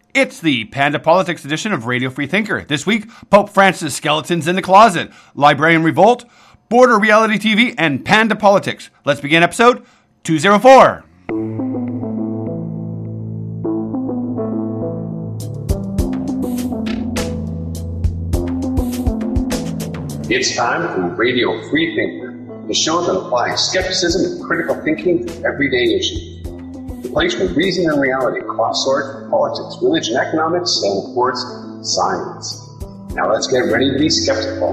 It's the Panda Politics edition of Radio Free Thinker. This week, Pope Francis' skeletons in the closet, librarian revolt, border reality TV, and Panda Politics. Let's begin episode 204. It's time for Radio Free Thinker, the show that applies skepticism and critical thinking to everyday issues. The place where reason and reality cross swords with politics, religion, economics, and of course, science. Now let's get ready to be skeptical.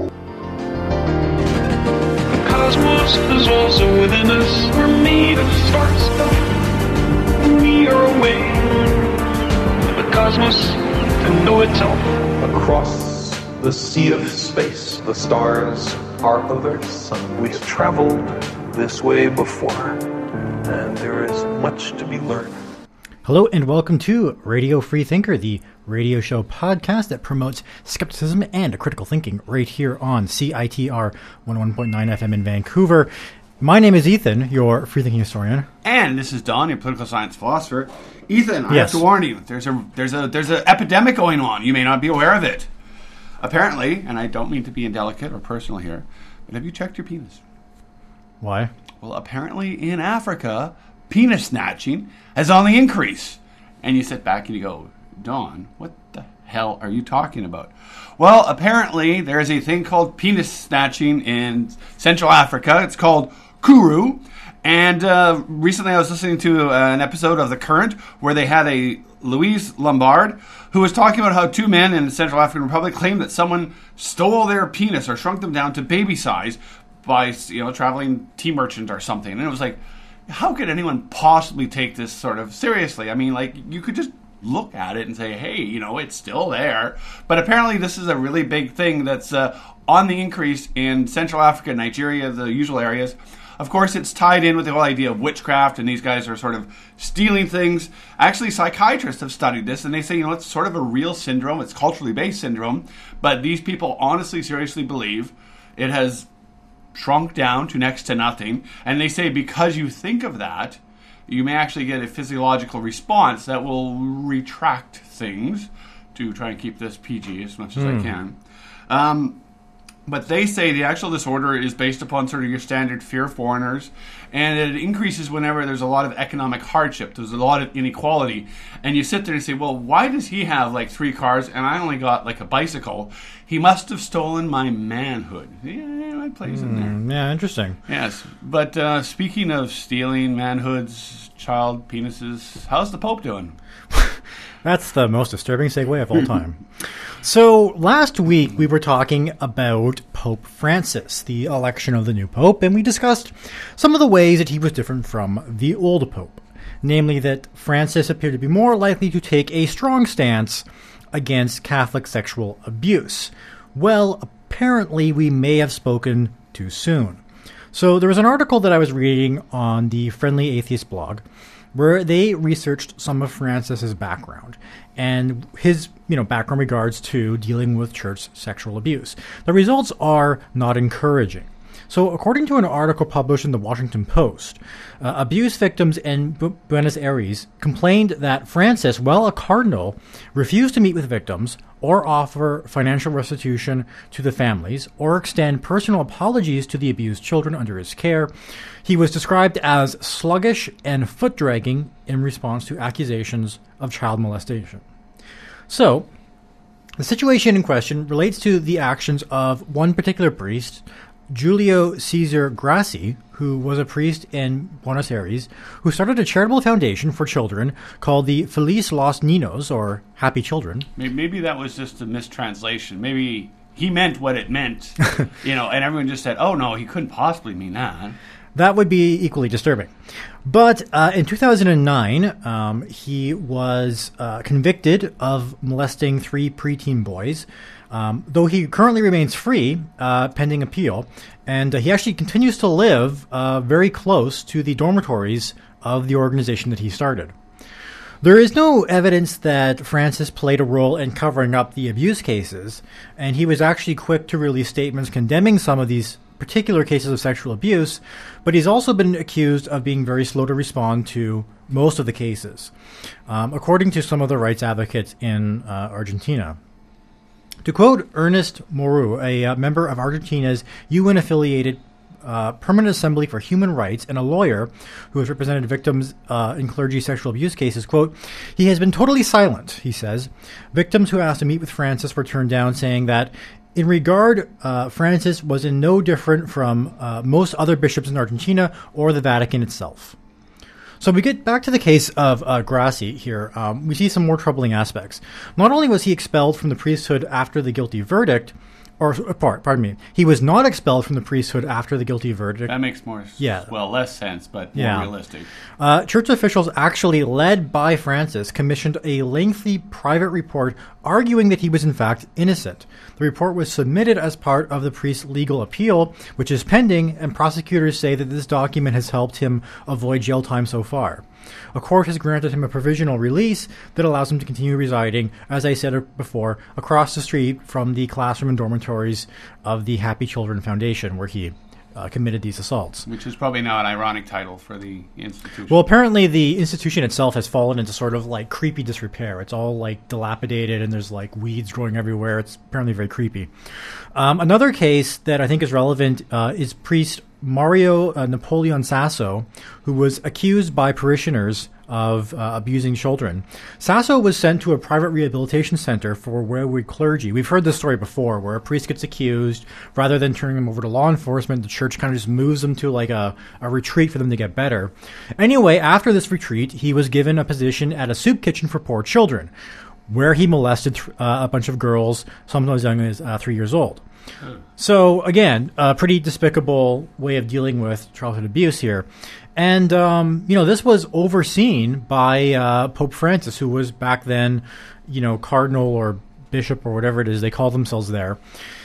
The cosmos is also within us. We're made of star stuff. We are a way for the cosmos to know itself. Across the sea of space, the stars are of Earth's sun. We've traveled this way before, and there is much to be learned. Hello and welcome to Radio Free Thinker, the radio show podcast that promotes skepticism and critical thinking right here on CITR 101.9 FM in Vancouver. My name is Ethan, your free thinking historian. And this is Don, your political science philosopher. Ethan, I have to warn you, there's an epidemic going on. You may not be aware of it. Apparently, and I don't mean to be indelicate or personal here, but have you checked your penis? Why? Well, apparently in Africa, penis snatching is on the increase. And you sit back and you go, Don, what the hell are you talking about? Well, apparently there is a thing called penis snatching in Central Africa. It's called Kuru. And recently I was listening to an episode of The Current where they had a Louise Lombard who was talking about how two men in the Central African Republic claimed that someone stole their penis or shrunk them down to baby size by, traveling tea merchant or something. And it was like, how could anyone possibly take this sort of seriously? I mean, like, you could just look at it and say, hey, it's still there. But apparently this is a really big thing that's on the increase in Central Africa, Nigeria, the usual areas. Of course, it's tied in with the whole idea of witchcraft, and these guys are sort of stealing things. Actually, psychiatrists have studied this, and they say, it's sort of a real syndrome. It's culturally based syndrome. But these people honestly, seriously believe it has shrunk down to next to nothing. And they say because you think of that, you may actually get a physiological response that will retract things, to try and keep this PG as much as I can. But they say the actual disorder is based upon sort of your standard fear of foreigners, and it increases whenever there's a lot of economic hardship. There's a lot of inequality. And you sit there and say, well, why does he have like 3 cars and I only got like a bicycle? He must have stolen my manhood. Yeah, it plays in there. Yeah, interesting. Yes. But speaking of stealing manhoods, child penises, how's the Pope doing? That's the most disturbing segue of all time. So last week we were talking about Pope Francis, the election of the new Pope, and we discussed some of the ways that he was different from the old Pope. Namely that Francis appeared to be more likely to take a strong stance against Catholic sexual abuse. Well, apparently we may have spoken too soon. So there was an article that I was reading on the Friendly Atheist blog where they researched some of Francis's background and his, background regards to dealing with church sexual abuse. The results are not encouraging. So according to an article published in the Washington Post, abuse victims in Buenos Aires complained that Francis, while a cardinal, refused to meet with victims or offer financial restitution to the families or extend personal apologies to the abused children under his care. He was described as sluggish and foot-dragging in response to accusations of child molestation. So, the situation in question relates to the actions of one particular priest, Julio Cesar Grassi, who was a priest in Buenos Aires, who started a charitable foundation for children called the Feliz Los Niños, or Happy Children. Maybe that was just a mistranslation. Maybe he meant what it meant, and everyone just said, oh, no, he couldn't possibly mean that. That would be equally disturbing. But in 2009, he was convicted of molesting 3 preteen boys, though he currently remains free pending appeal. And he actually continues to live very close to the dormitories of the organization that he started. There is no evidence that Francis played a role in covering up the abuse cases, and he was actually quick to release statements condemning some of these particular cases of sexual abuse, but he's also been accused of being very slow to respond to most of the cases, according to some of the rights advocates in Argentina. To quote Ernest Moru, a member of Argentina's UN-affiliated Permanent Assembly for Human Rights and a lawyer who has represented victims in clergy sexual abuse cases, quote, "He has been totally silent," he says. Victims who asked to meet with Francis were turned down, saying that in regard, Francis was in no different from most other bishops in Argentina or the Vatican itself. So we get back to the case of Grassi here. We see some more troubling aspects. Not only was he expelled from the priesthood after the guilty verdict, he was not expelled from the priesthood after the guilty verdict. That makes more, less sense, but more realistic. Church officials, actually led by Francis, commissioned a lengthy private report arguing that he was in fact innocent. The report was submitted as part of the priest's legal appeal, which is pending, and prosecutors say that this document has helped him avoid jail time so far. A court has granted him a provisional release that allows him to continue residing, as I said before, across the street from the classroom and dormitories of the Happy Children Foundation, where he committed these assaults. Which is probably now an ironic title for the institution. Well, apparently the institution itself has fallen into sort of like creepy disrepair. It's all like dilapidated and there's like weeds growing everywhere. It's apparently very creepy. Another case that I think is relevant is priest Mario Napoleon Sasso, who was accused by parishioners of abusing children. Sasso was sent to a private rehabilitation center for wayward clergy. We've heard this story before, where a priest gets accused. Rather than turning them over to law enforcement, the church kind of just moves them to like a retreat for them to get better. Anyway, after this retreat, he was given a position at a soup kitchen for poor children, where he molested a bunch of girls, sometimes as young as 3 years old. So, again, a pretty despicable way of dealing with childhood abuse here. And, this was overseen by Pope Francis, who was back then, cardinal or bishop or whatever it is they call themselves there.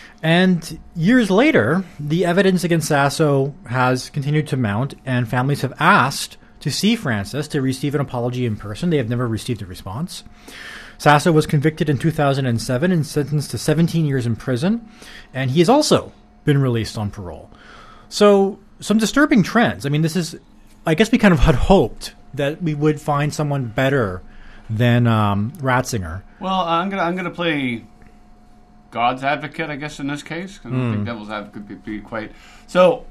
And years later, the evidence against Sasso has continued to mount, and families have asked to see Francis to receive an apology in person. They have never received a response. Sasso was convicted in 2007 and sentenced to 17 years in prison, and he has also been released on parole. So, some disturbing trends. I mean, I guess we kind of had hoped that we would find someone better than Ratzinger. Well, I'm gonna play God's advocate, I guess, in this case. I don't think devil's advocate would be quite so.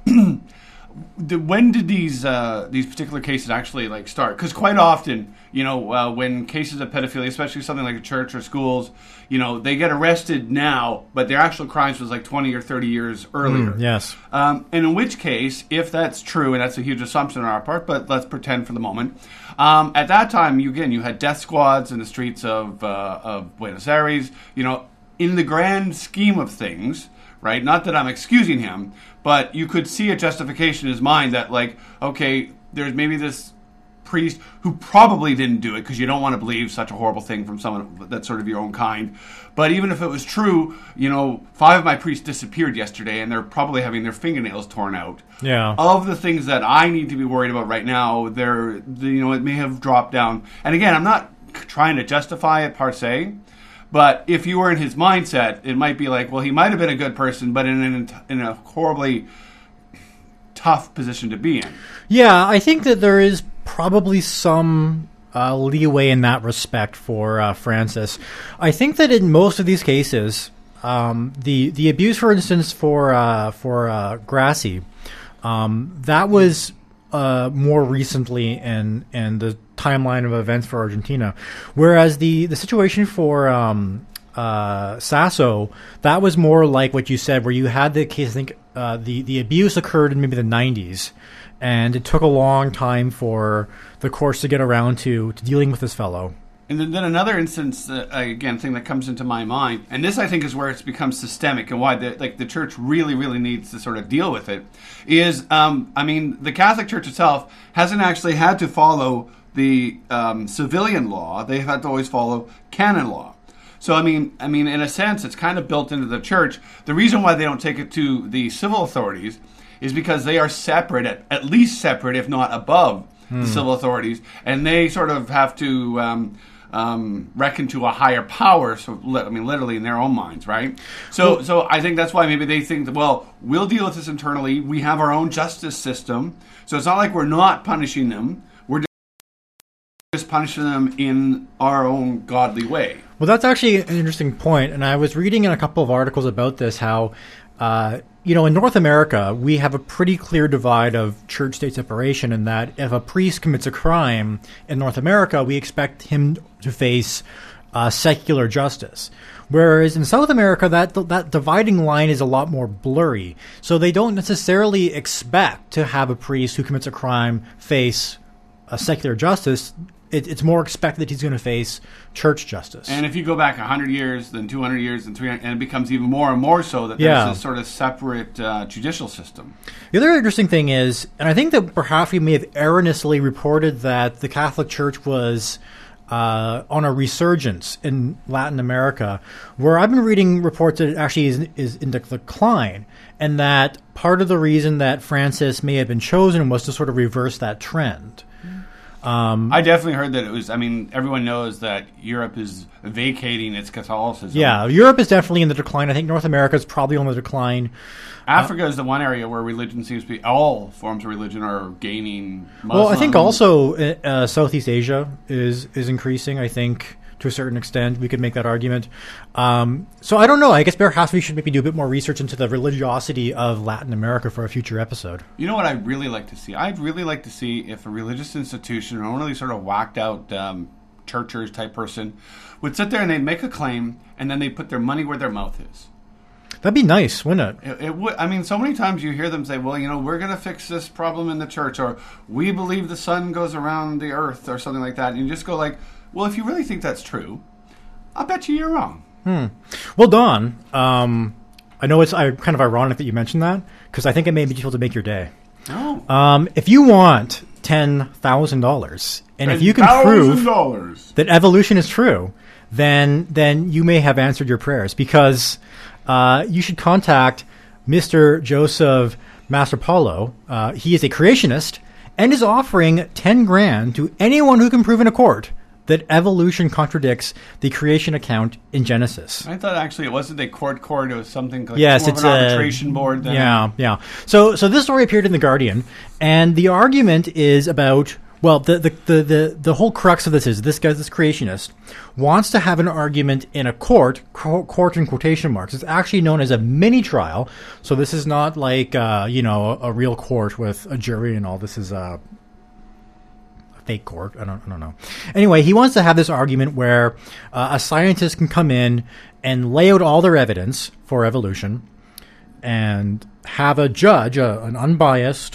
When did these particular cases actually start? Because quite often, when cases of pedophilia, especially something like a church or schools, they get arrested now, but their actual crimes was 20 or 30 years earlier. Yes. And in which case, if that's true, and that's a huge assumption on our part, but let's pretend for the moment, at that time, you had death squads in the streets of Buenos Aires. In the grand scheme of things, right? Not that I'm excusing him, but you could see a justification in his mind that, okay, there's maybe this priest who probably didn't do it, because you don't want to believe such a horrible thing from someone that's sort of your own kind. But even if it was true, 5 of my priests disappeared yesterday, and they're probably having their fingernails torn out. Yeah. Of the things that I need to be worried about right now, it may have dropped down. And again, I'm not trying to justify it per se. But if you were in his mindset, it might be he might have been a good person, but in a horribly tough position to be in. Yeah, I think that there is probably some leeway in that respect for Francis. I think that in most of these cases, the abuse, for instance, for Grassi, that was more recently in the timeline of events for Argentina, whereas the situation for Sasso, that was more like what you said, where you had the case. I think the abuse occurred in maybe the 90s, and it took a long time for the courts to get around to dealing with this fellow. And then another instance, thing that comes into my mind, and this I think is where it's become systemic and why the church really, really needs to sort of deal with it, is, the Catholic Church itself hasn't actually had to follow the civilian law. They've had to always follow canon law. So, in a sense, it's kind of built into the church. The reason why they don't take it to the civil authorities is because they are separate, at least separate, if not above, the civil authorities, and they sort of have to reckon to a higher power. So, literally in their own minds, right? So I think that's why maybe they think that, well, we'll deal with this internally. We have our own justice system. So it's not like we're not punishing them. We're just punishing them in our own godly way. Well, that's actually an interesting point, and I was reading in a couple of articles about this, how, in North America, we have a pretty clear divide of church-state separation in that if a priest commits a crime in North America, we expect him to face secular justice. Whereas in South America, that dividing line is a lot more blurry. So they don't necessarily expect to have a priest who commits a crime face a secular justice. It's more expected that he's going to face church justice. And if you go back 100 years, then 200 years, then 300, and it becomes even more and more so that there's this sort of separate judicial system. The other interesting thing is, and I think that perhaps we may have erroneously reported that the Catholic Church was on a resurgence in Latin America, where I've been reading reports that it actually is in decline, and that part of the reason that Francis may have been chosen was to sort of reverse that trend. I definitely heard that it was, everyone knows that Europe is vacating its Catholicism. Yeah, Europe is definitely in the decline. I think North America is probably on the decline. Africa is the one area where religion seems to be, all forms of religion are gaining. Muslim. Well, I think also Southeast Asia is increasing, I think, to a certain extent. We could make that argument. So I don't know. I guess perhaps we should maybe do a bit more research into the religiosity of Latin America for a future episode. You know what I'd really like to see? I'd really like to see if a religious institution or one of these sort of whacked out churchers type person would sit there and they'd make a claim and then they put their money where their mouth is. That'd be nice, wouldn't it? It would. So many times you hear them say, well, we're going to fix this problem in the church, or we believe the sun goes around the earth, or something like that. And you just go like, well, if you really think that's true, I'll bet you're wrong. Well, Don, I know it's kind of ironic that you mentioned that, because I think it may be able to make your day. Oh. If you want $10,000, and if you can prove that evolution is true, then you may have answered your prayers, because you should contact Mr. Joseph Mastropolo. He is a creationist and is offering $10,000 to anyone who can prove in a court that evolution contradicts the creation account in Genesis. I thought actually it wasn't a court, it was something like yes, more of an arbitration board. Then. Yeah. So this story appeared in The Guardian, and the argument is about, well, the whole crux of this is this creationist wants to have an argument in a court in quotation marks. It's actually known as a mini trial, so this is not like a real court with a jury and all. This is a fake court. I don't know. Anyway, he wants to have this argument where a scientist can come in and lay out all their evidence for evolution and have a judge, an unbiased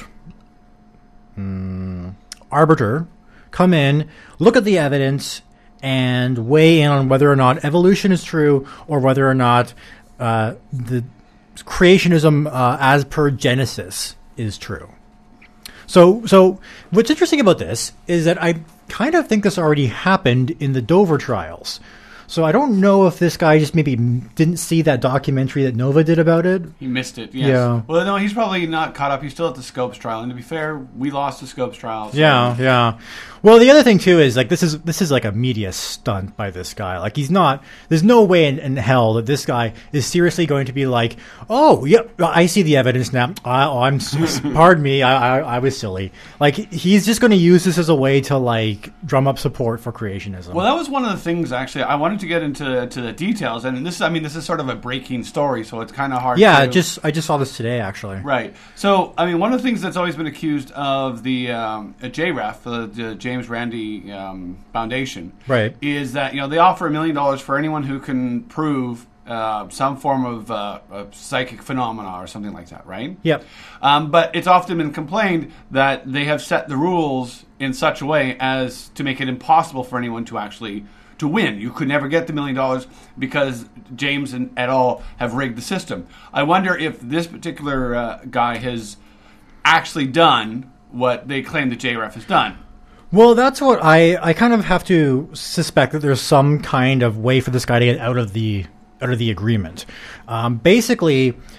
arbiter, come in, look at the evidence, and weigh in on whether or not evolution is true or whether or not the creationism as per Genesis is true. So what's interesting about this is that I kind of think this already happened in the Dover trials. So I don't know if this guy just maybe didn't see that documentary that Nova did about it. He missed it, yes. Yeah. Well, no, he's probably not caught up. He's still at the Scopes trial. And to be fair, we lost the Scopes trial. So. Yeah. Well, the other thing, too, is like this is like a media stunt by this guy. Like there's no way in hell that this guy is seriously going to be like, oh, yeah, I see the evidence now. Pardon me, I was silly. Like, he's just going to use this as a way to, like, drum up support for creationism. Well, that was one of the things, actually. I wanted to get into the details. And this is sort of a breaking story, so it's kind of hard to... I just saw this today, actually. Right. So, one of the things that's always been accused of the JREF, the James Randi Foundation, right, is that they offer $1 million for anyone who can prove some form of psychic phenomena or something like that, right? Yep. But it's often been complained that they have set the rules in such a way as to make it impossible for anyone to actually to win. You could never get the $1 million because James and et al. Have rigged the system. I wonder if this particular guy has actually done what they claim the JREF has done. Well, that's what I kind of have to suspect, that there's some kind of way for this guy to get out of the agreement. Basically,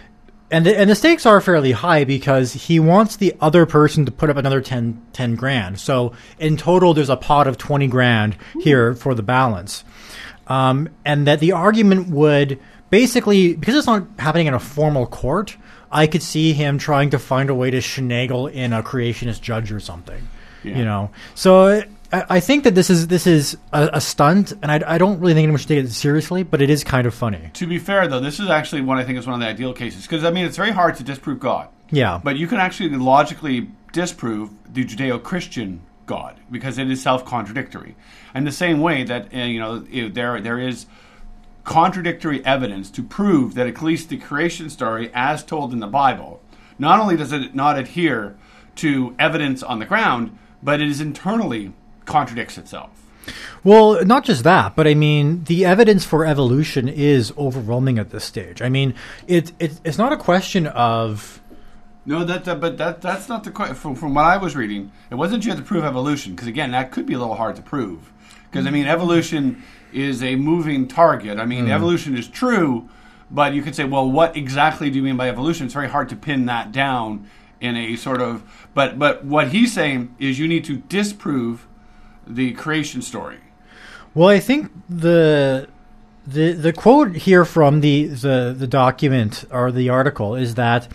And the stakes are fairly high because he wants the other person to put up another 10 grand. So in total, there's a pot of 20 grand here for the balance. And that the argument would basically, because it's not happening in a formal court, I could see him trying to find a way to finagle in a creationist judge or something. Yeah. You know, so I think that this is a stunt, and I don't really think anyone should take it seriously, but it is kind of funny. To be fair, though, this is actually what I think is one of the ideal cases. Because, I mean, it's very hard to disprove God. Yeah. But you can actually logically disprove the Judeo-Christian God, because it is self-contradictory. And the same way that, there is contradictory evidence to prove that at least the creation story, as told in the Bible, not only does it not adhere to evidence on the ground, but it is internally contradicts itself. Well, not just that, but I mean, the evidence for evolution is overwhelming at this stage. I mean, it's not a question of... No, that's not the question. From what I was reading, it wasn't you had to prove evolution, because again, that could be a little hard to prove. Because, I mean, evolution is a moving target. I mean, evolution is true, but you could say, well, what exactly do you mean by evolution? It's very hard to pin that down in a sort of... But what he's saying is you need to disprove the creation story. Well, I think the quote here from the document or the article is that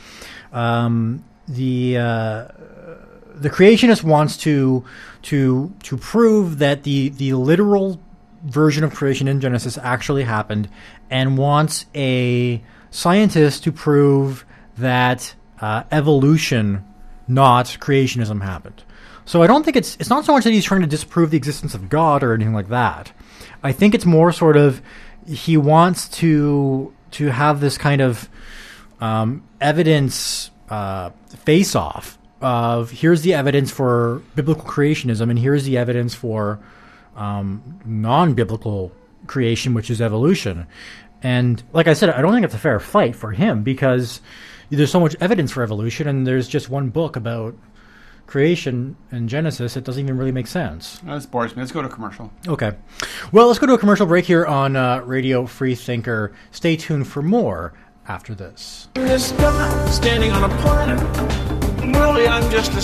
the creationist wants to prove that the literal version of creation in Genesis actually happened, and wants a scientist to prove that evolution, not creationism, happened. So I don't think it's not so much that he's trying to disprove the existence of God or anything like that. I think it's more sort of he wants to have this kind of evidence face-off of here's the evidence for biblical creationism and here's the evidence for non-biblical creation, which is evolution. And like I said, I don't think it's a fair fight for him because there's so much evidence for evolution and there's just one book about creation in Genesis. It doesn't even really make sense. That bores me. Let's go to commercial. Okay. Well, let's go to a commercial break here on Radio Free Thinker. Stay tuned for more after this. In the sky, standing on a planet. Really, I'm just a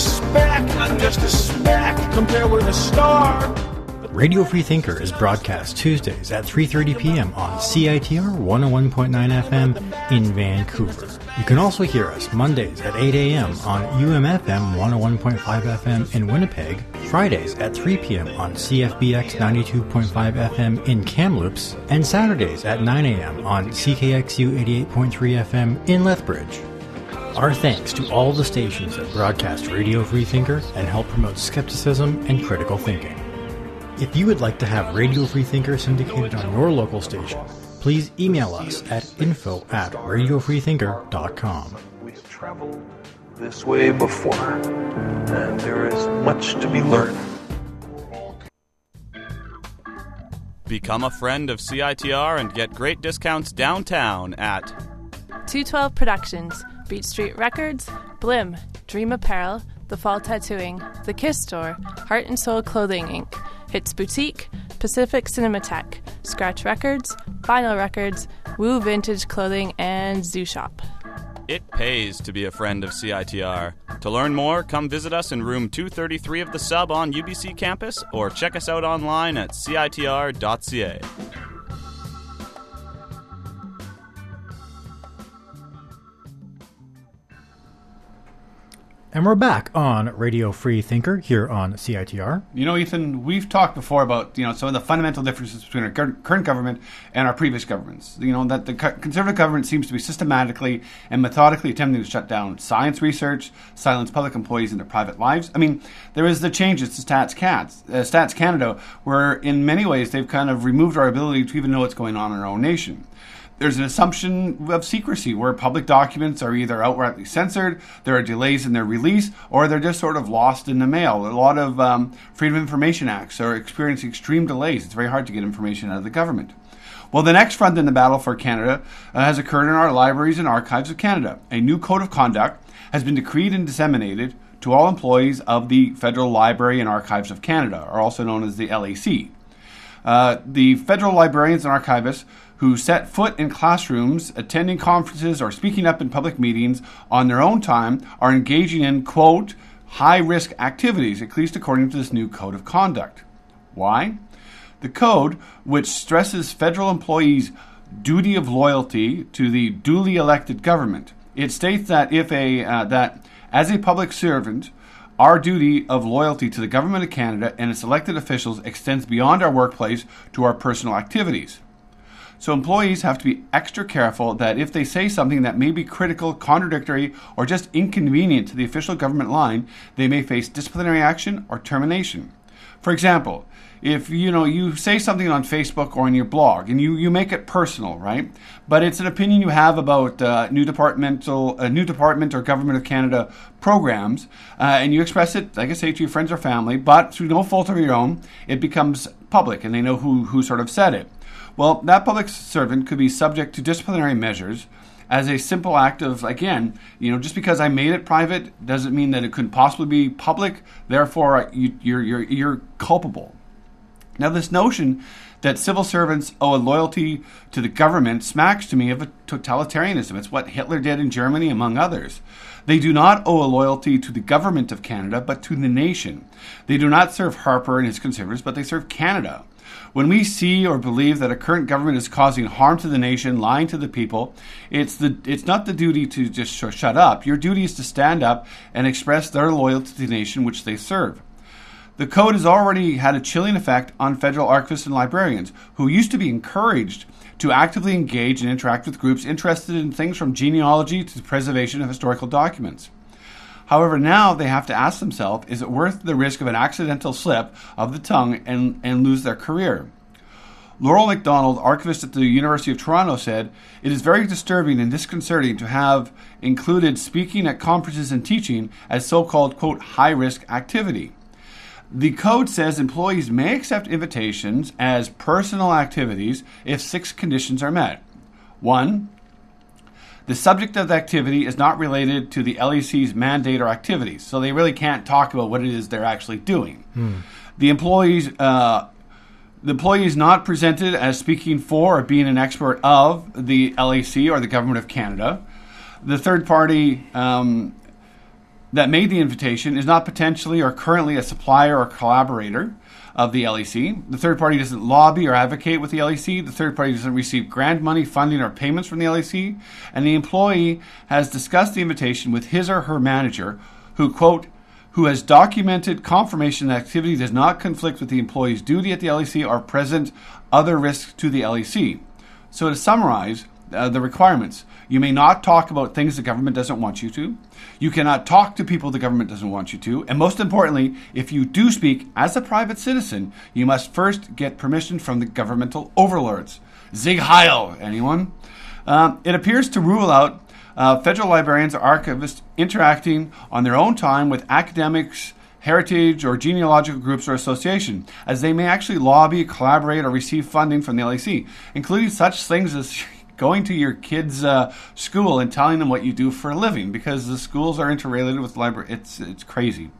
speck compared with a star. Radio Free Thinker is broadcast Tuesdays at 3:30 p.m. on CITR 101.9 FM in Vancouver. You can also hear us Mondays at 8 a.m. on UMFM 101.5 FM in Winnipeg, Fridays at 3 p.m. on CFBX 92.5 FM in Kamloops, and Saturdays at 9 a.m. on CKXU 88.3 FM in Lethbridge. Our thanks to all the stations that broadcast Radio Free Thinker and help promote skepticism and critical thinking. If you would like to have Radio Free Thinker syndicated on your local station, please email us at info@radiofreethinker.com. We have traveled this way before, and there is much to be learned. Become a friend of CITR and get great discounts downtown at 212 Productions, Beach Street Records, Blim, Dream Apparel, The Fall Tattooing, The Kiss Store, Heart and Soul Clothing Inc., Hits Boutique, Pacific Cinematheque, Scratch Records, Vinyl Records, Woo Vintage Clothing, and Zoo Shop. It pays to be a friend of CITR. To learn more, come visit us in room 233 of the Sub on UBC campus or check us out online at citr.ca. And we're back on Radio Free Thinker here on CITR. You know, Ethan, we've talked before about, some of the fundamental differences between our current government and our previous governments. That the Conservative government seems to be systematically and methodically attempting to shut down science research, silence public employees in their private lives. I mean, there is the changes to Stats Canada, where in many ways they've kind of removed our ability to even know what's going on in our own nation. There's an assumption of secrecy where public documents are either outrightly censored, there are delays in their release, or they're just sort of lost in the mail. A lot of Freedom of Information Acts are experiencing extreme delays. It's very hard to get information out of the government. Well, the next front in the battle for Canada has occurred in our libraries and archives of Canada. A new code of conduct has been decreed and disseminated to all employees of the Federal Library and Archives of Canada, or also known as the LAC. The federal librarians and archivists who set foot in classrooms, attending conferences, or speaking up in public meetings on their own time are engaging in, quote, high-risk activities, at least according to this new code of conduct. Why? The code, which stresses federal employees' duty of loyalty to the duly elected government, it states that that as a public servant, our duty of loyalty to the Government of Canada and its elected officials extends beyond our workplace to our personal activities. So employees have to be extra careful that if they say something that may be critical, contradictory, or just inconvenient to the official government line, they may face disciplinary action or termination. For example, if you say something on Facebook or in your blog and you make it personal, right? But it's an opinion you have about new department or Government of Canada programs, and you express it, like I say, to your friends or family, but through no fault of your own, it becomes public and they know who sort of said it. Well, that public servant could be subject to disciplinary measures as a simple act of, again, just because I made it private doesn't mean that it couldn't possibly be public. Therefore, you're culpable. Now, this notion that civil servants owe a loyalty to the government smacks to me of a totalitarianism. It's what Hitler did in Germany, among others. They do not owe a loyalty to the government of Canada, but to the nation. They do not serve Harper and his Conservatives, but they serve Canada. When we see or believe that a current government is causing harm to the nation, lying to the people, it's not the duty to just shut up. Your duty is to stand up and express their loyalty to the nation which they serve. The code has already had a chilling effect on federal archivists and librarians, who used to be encouraged to actively engage and interact with groups interested in things from genealogy to the preservation of historical documents. However, now they have to ask themselves, is it worth the risk of an accidental slip of the tongue and lose their career? Laurel MacDonald, archivist at the University of Toronto, said, "It is very disturbing and disconcerting to have included speaking at conferences and teaching as so-called, quote, high-risk activity. The code says employees may accept invitations as personal activities if 6 conditions are met. 1, the subject of the activity is not related to the LEC's mandate or activities, so they really can't talk about what it is they're actually doing. The employee is not presented as speaking for or being an expert of the LEC or the Government of Canada. The third party that made the invitation is not potentially or currently a supplier or collaborator of the LEC. The third party doesn't lobby or advocate with the LEC. The third party doesn't receive grant money, funding, or payments from the LEC. And the employee has discussed the invitation with his or her manager, who, quote, who has documented confirmation that activity does not conflict with the employee's duty at the LEC or present other risks to the LEC. So to summarize the requirements, you may not talk about things the government doesn't want you to. You cannot talk to people the government doesn't want you to. And most importantly, if you do speak as a private citizen, you must first get permission from the governmental overlords. Sieg Heil, anyone? It appears to rule out federal librarians or archivists interacting on their own time with academics, heritage, or genealogical groups or association, as they may actually lobby, collaborate, or receive funding from the LEC, including such things as going to your kids' school and telling them what you do for a living, because the schools are interrelated with the library. It's crazy.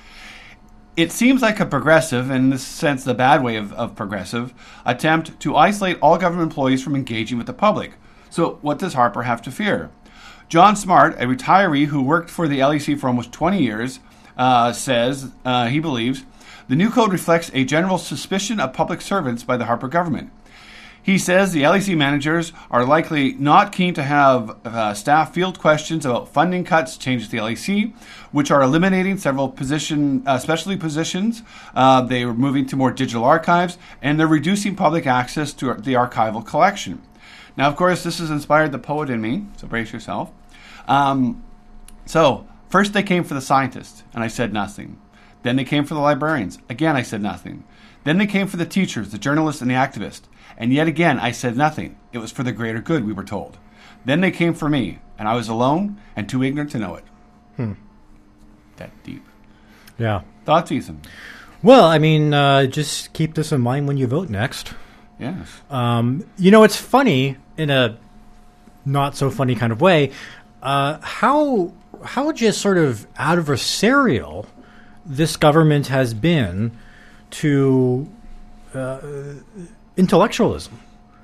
It seems like a progressive, in this sense the bad way of progressive, attempt to isolate all government employees from engaging with the public. So what does Harper have to fear? John Smart, a retiree who worked for the LEC for almost 20 years, says he believes the new code reflects a general suspicion of public servants by the Harper government. He says the LEC managers are likely not keen to have staff field questions about funding cuts, changes to the LEC, which are eliminating several specialty positions. They are moving to more digital archives, and they're reducing public access to the archival collection. Now, of course, this has inspired the poet in me, so brace yourself. So, first they came for the scientists, and I said nothing. Then they came for the librarians. Again, I said nothing. Then they came for the teachers, the journalists, and the activists. And yet again, I said nothing. It was for the greater good, we were told. Then they came for me, and I was alone and too ignorant to know it. That deep. Yeah. Thoughts, Ethan? Well, I mean, just keep this in mind when you vote next. Yes. It's funny, in a not-so-funny kind of way, how just sort of adversarial this government has been to intellectualism.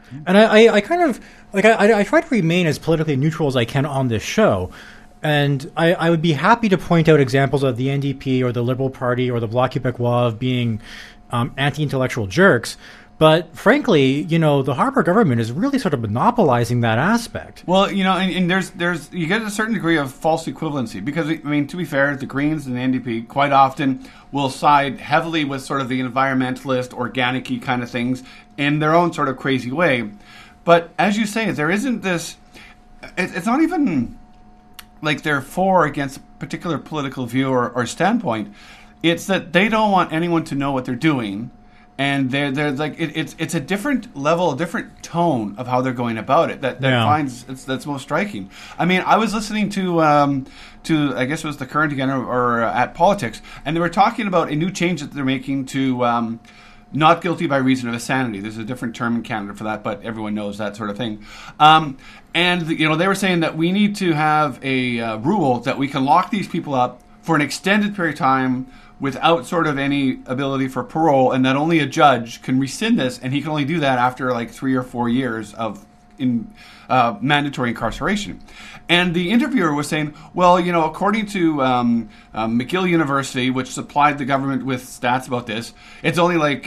And I kind of like I try to remain as politically neutral as I can on this show. And I would be happy to point out examples of the NDP or the Liberal Party or the Bloc Québécois of being anti-intellectual jerks. But frankly, the Harper government is really sort of monopolizing that aspect. Well, and there's you get a certain degree of false equivalency because, I mean, to be fair, the Greens and the NDP quite often will side heavily with sort of the environmentalist, organic-y kind of things in their own sort of crazy way. But as you say, there isn't this. It's not even like they're for or against a particular political view or standpoint. It's that they don't want anyone to know what they're doing. And they're like it's a different level, a different tone of how they're going about it that's most striking. I mean, I was listening to I guess it was the Current again or at Politics, and they were talking about a new change that they're making to not guilty by reason of insanity. There's a different term in Canada for that, but everyone knows that sort of thing. And they were saying that we need to have a rule that we can lock these people up for an extended period of time without sort of any ability for parole, and that only a judge can rescind this, and he can only do that after like 3 or 4 years of mandatory incarceration. And the interviewer was saying, well, according to McGill University, which supplied the government with stats about this, it's only like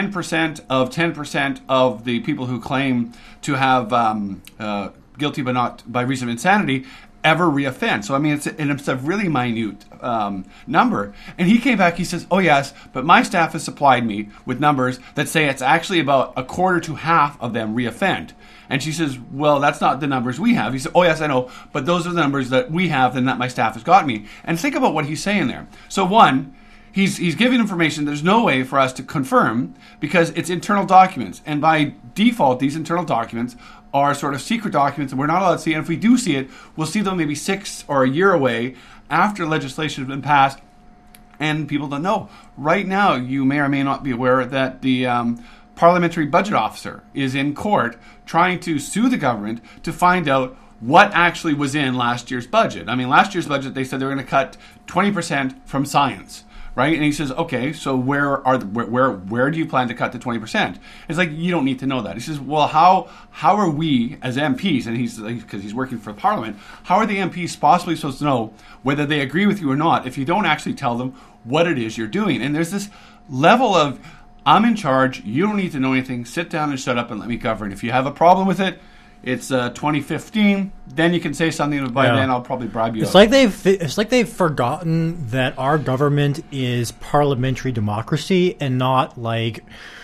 10% of the people who claim to have guilty but not by reason of insanity ever reoffend. So, I mean, it's a really minute number. And he came back, he says, oh, yes, but my staff has supplied me with numbers that say it's actually about a quarter to half of them reoffend. And she says, well, that's not the numbers we have. He said, oh, yes, I know, but those are the numbers that we have and that my staff has got me. And think about what he's saying there. So, one, he's giving information there's no way for us to confirm because it's internal documents. And by default, these internal documents are sort of secret documents and we're not allowed to see it. And if we do see it, we'll see them maybe 6 or a year away after legislation has been passed and people don't know. Right now, you may or may not be aware that the parliamentary budget officer is in court trying to sue the government to find out what actually was in last year's budget. I mean, last year's budget, they said they were going to cut 20% from science. Right? And he says, okay, so where do you plan to cut the 20%? It's like, you don't need to know that. He says, well, how are we as MPs, and because he's working for the Parliament, how are the MPs possibly supposed to know whether they agree with you or not if you don't actually tell them what it is you're doing? And there's this level of, I'm in charge, you don't need to know anything, sit down and shut up and let me govern. If you have a problem with it, it's 2015. Then you can say something, and by then I'll probably bribe you. It's like they've forgotten that our government is parliamentary democracy and not like,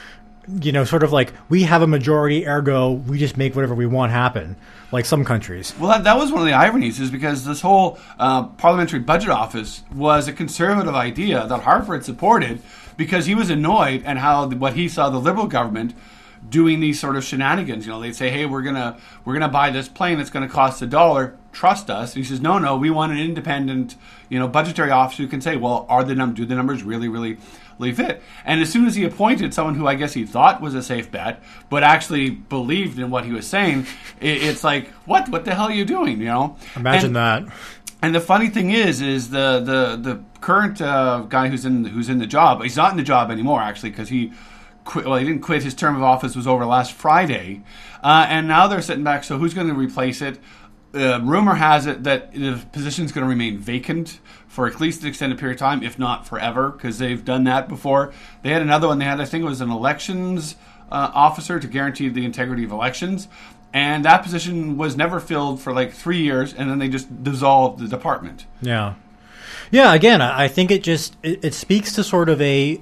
sort of like we have a majority, ergo we just make whatever we want happen, like some countries. Well, that was one of the ironies, is because this whole parliamentary budget office was a conservative idea that Harper had supported because he was annoyed at what he saw the Liberal government doing these sort of shenanigans. They'd say, hey, we're gonna buy this plane that's gonna cost $1. Trust us. And he says, no, we want an independent, budgetary officer who can say, well, do the numbers really fit? And as soon as he appointed someone who I guess he thought was a safe bet, but actually believed in what he was saying, it's like, what the hell are you doing? Imagine that. And the funny thing is the current guy who's in the job, he's not in the job anymore actually, because he didn't quit. His term of office was over last Friday. And now they're sitting back, so who's going to replace it? Rumor has it that the position is going to remain vacant for at least an extended period of time, if not forever, because they've done that before. They had another one. I think it was an elections officer to guarantee the integrity of elections. And that position was never filled for like 3 years, and then they just dissolved the department. Yeah. Yeah, again, I think it speaks to sort of a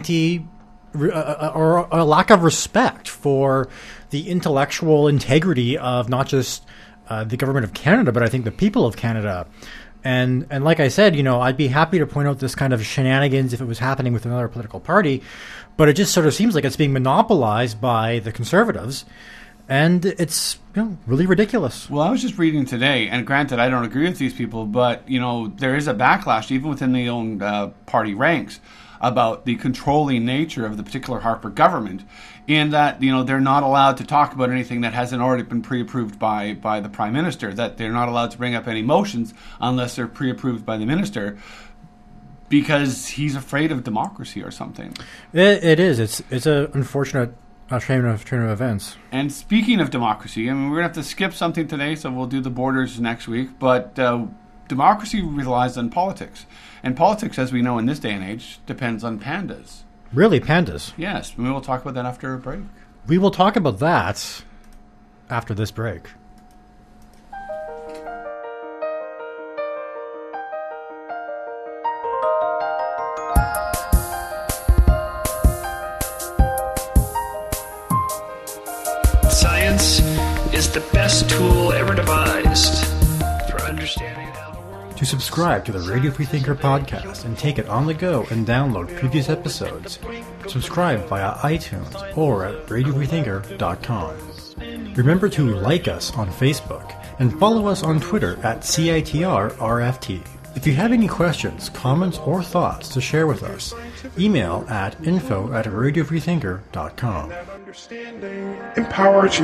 lack of respect for the intellectual integrity of not just the government of Canada, but I think the people of Canada. And like I said, I'd be happy to point out this kind of shenanigans if it was happening with another political party, but it just sort of seems like it's being monopolized by the Conservatives, and it's really ridiculous. Well, I was just reading today, and granted, I don't agree with these people, but there is a backlash even within the own party ranks about the controlling nature of the particular Harper government, in that they're not allowed to talk about anything that hasn't already been pre-approved by the Prime Minister, that they're not allowed to bring up any motions unless they're pre-approved by the Minister, because he's afraid of democracy or something. It is. It's an unfortunate A train of events. And speaking of democracy, I mean, we're going to have to skip something today, so we'll do the borders next week. But democracy relies on politics. And politics, as we know in this day and age, depends on pandas. Really, pandas? Yes. We will talk about that after a break. We will talk about that after this break. Science is the best tool ever devised for understanding how the world... To subscribe to the Radio Freethinker podcast and take it on the go and download previous episodes, subscribe via iTunes or at radiofreethinker.com. Remember to like us on Facebook and follow us on Twitter at CITRRFT. If you have any questions, comments, or thoughts to share with us, email at info@radiofreethinker.com. Understanding empowers you.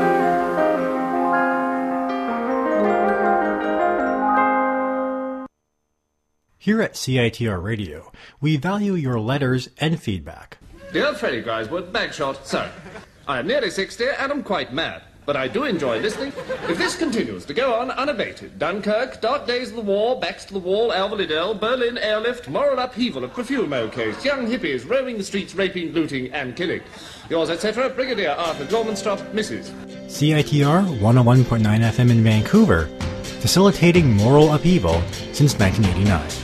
Here at CITR Radio, we value your letters and feedback. Dear Freddie Griswood, Bagshot, sir. I am nearly 60 and I'm quite mad, but I do enjoy listening. If this continues to go on unabated, Dunkirk, dark days of the war, backs to the wall, Alvalidel, Berlin airlift, moral upheaval of perfume case, young hippies roaming the streets, raping, looting, and killing. Yours, etc., Brigadier Arthur Gormanstock, Mrs. CITR 101.9 FM in Vancouver, facilitating moral upheaval since 1989.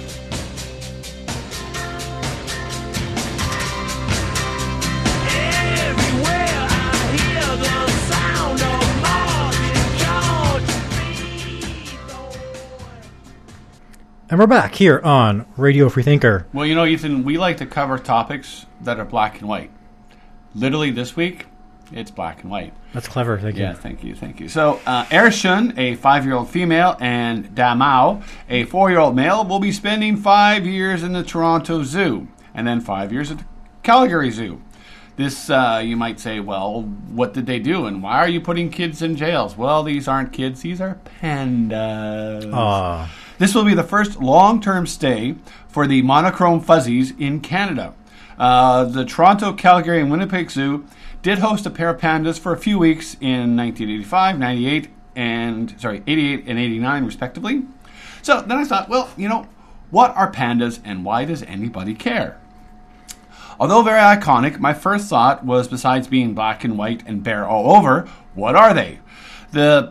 And we're back here on Radio Freethinker. Well, you know, Ethan, we like to cover topics that are black and white. Literally this week, it's black and white. That's clever, thank you. Yeah, thank you. So, Ershun, a 5-year-old female, and Damao, a 4-year-old male, will be spending 5 years in the Toronto Zoo, and then 5 years at the Calgary Zoo. This, you might say, well, what did they do, and why are you putting kids in jails? Well, these aren't kids, these are pandas. This will be the first long-term stay for the monochrome fuzzies in Canada. The Toronto, Calgary, and Winnipeg Zoo did host a pair of pandas for a few weeks in 1985, 88, and 89, respectively. So then I thought, well, you know, what are pandas and why does anybody care? Although very iconic, my first thought was, besides being black and white and bare all over, what are they? The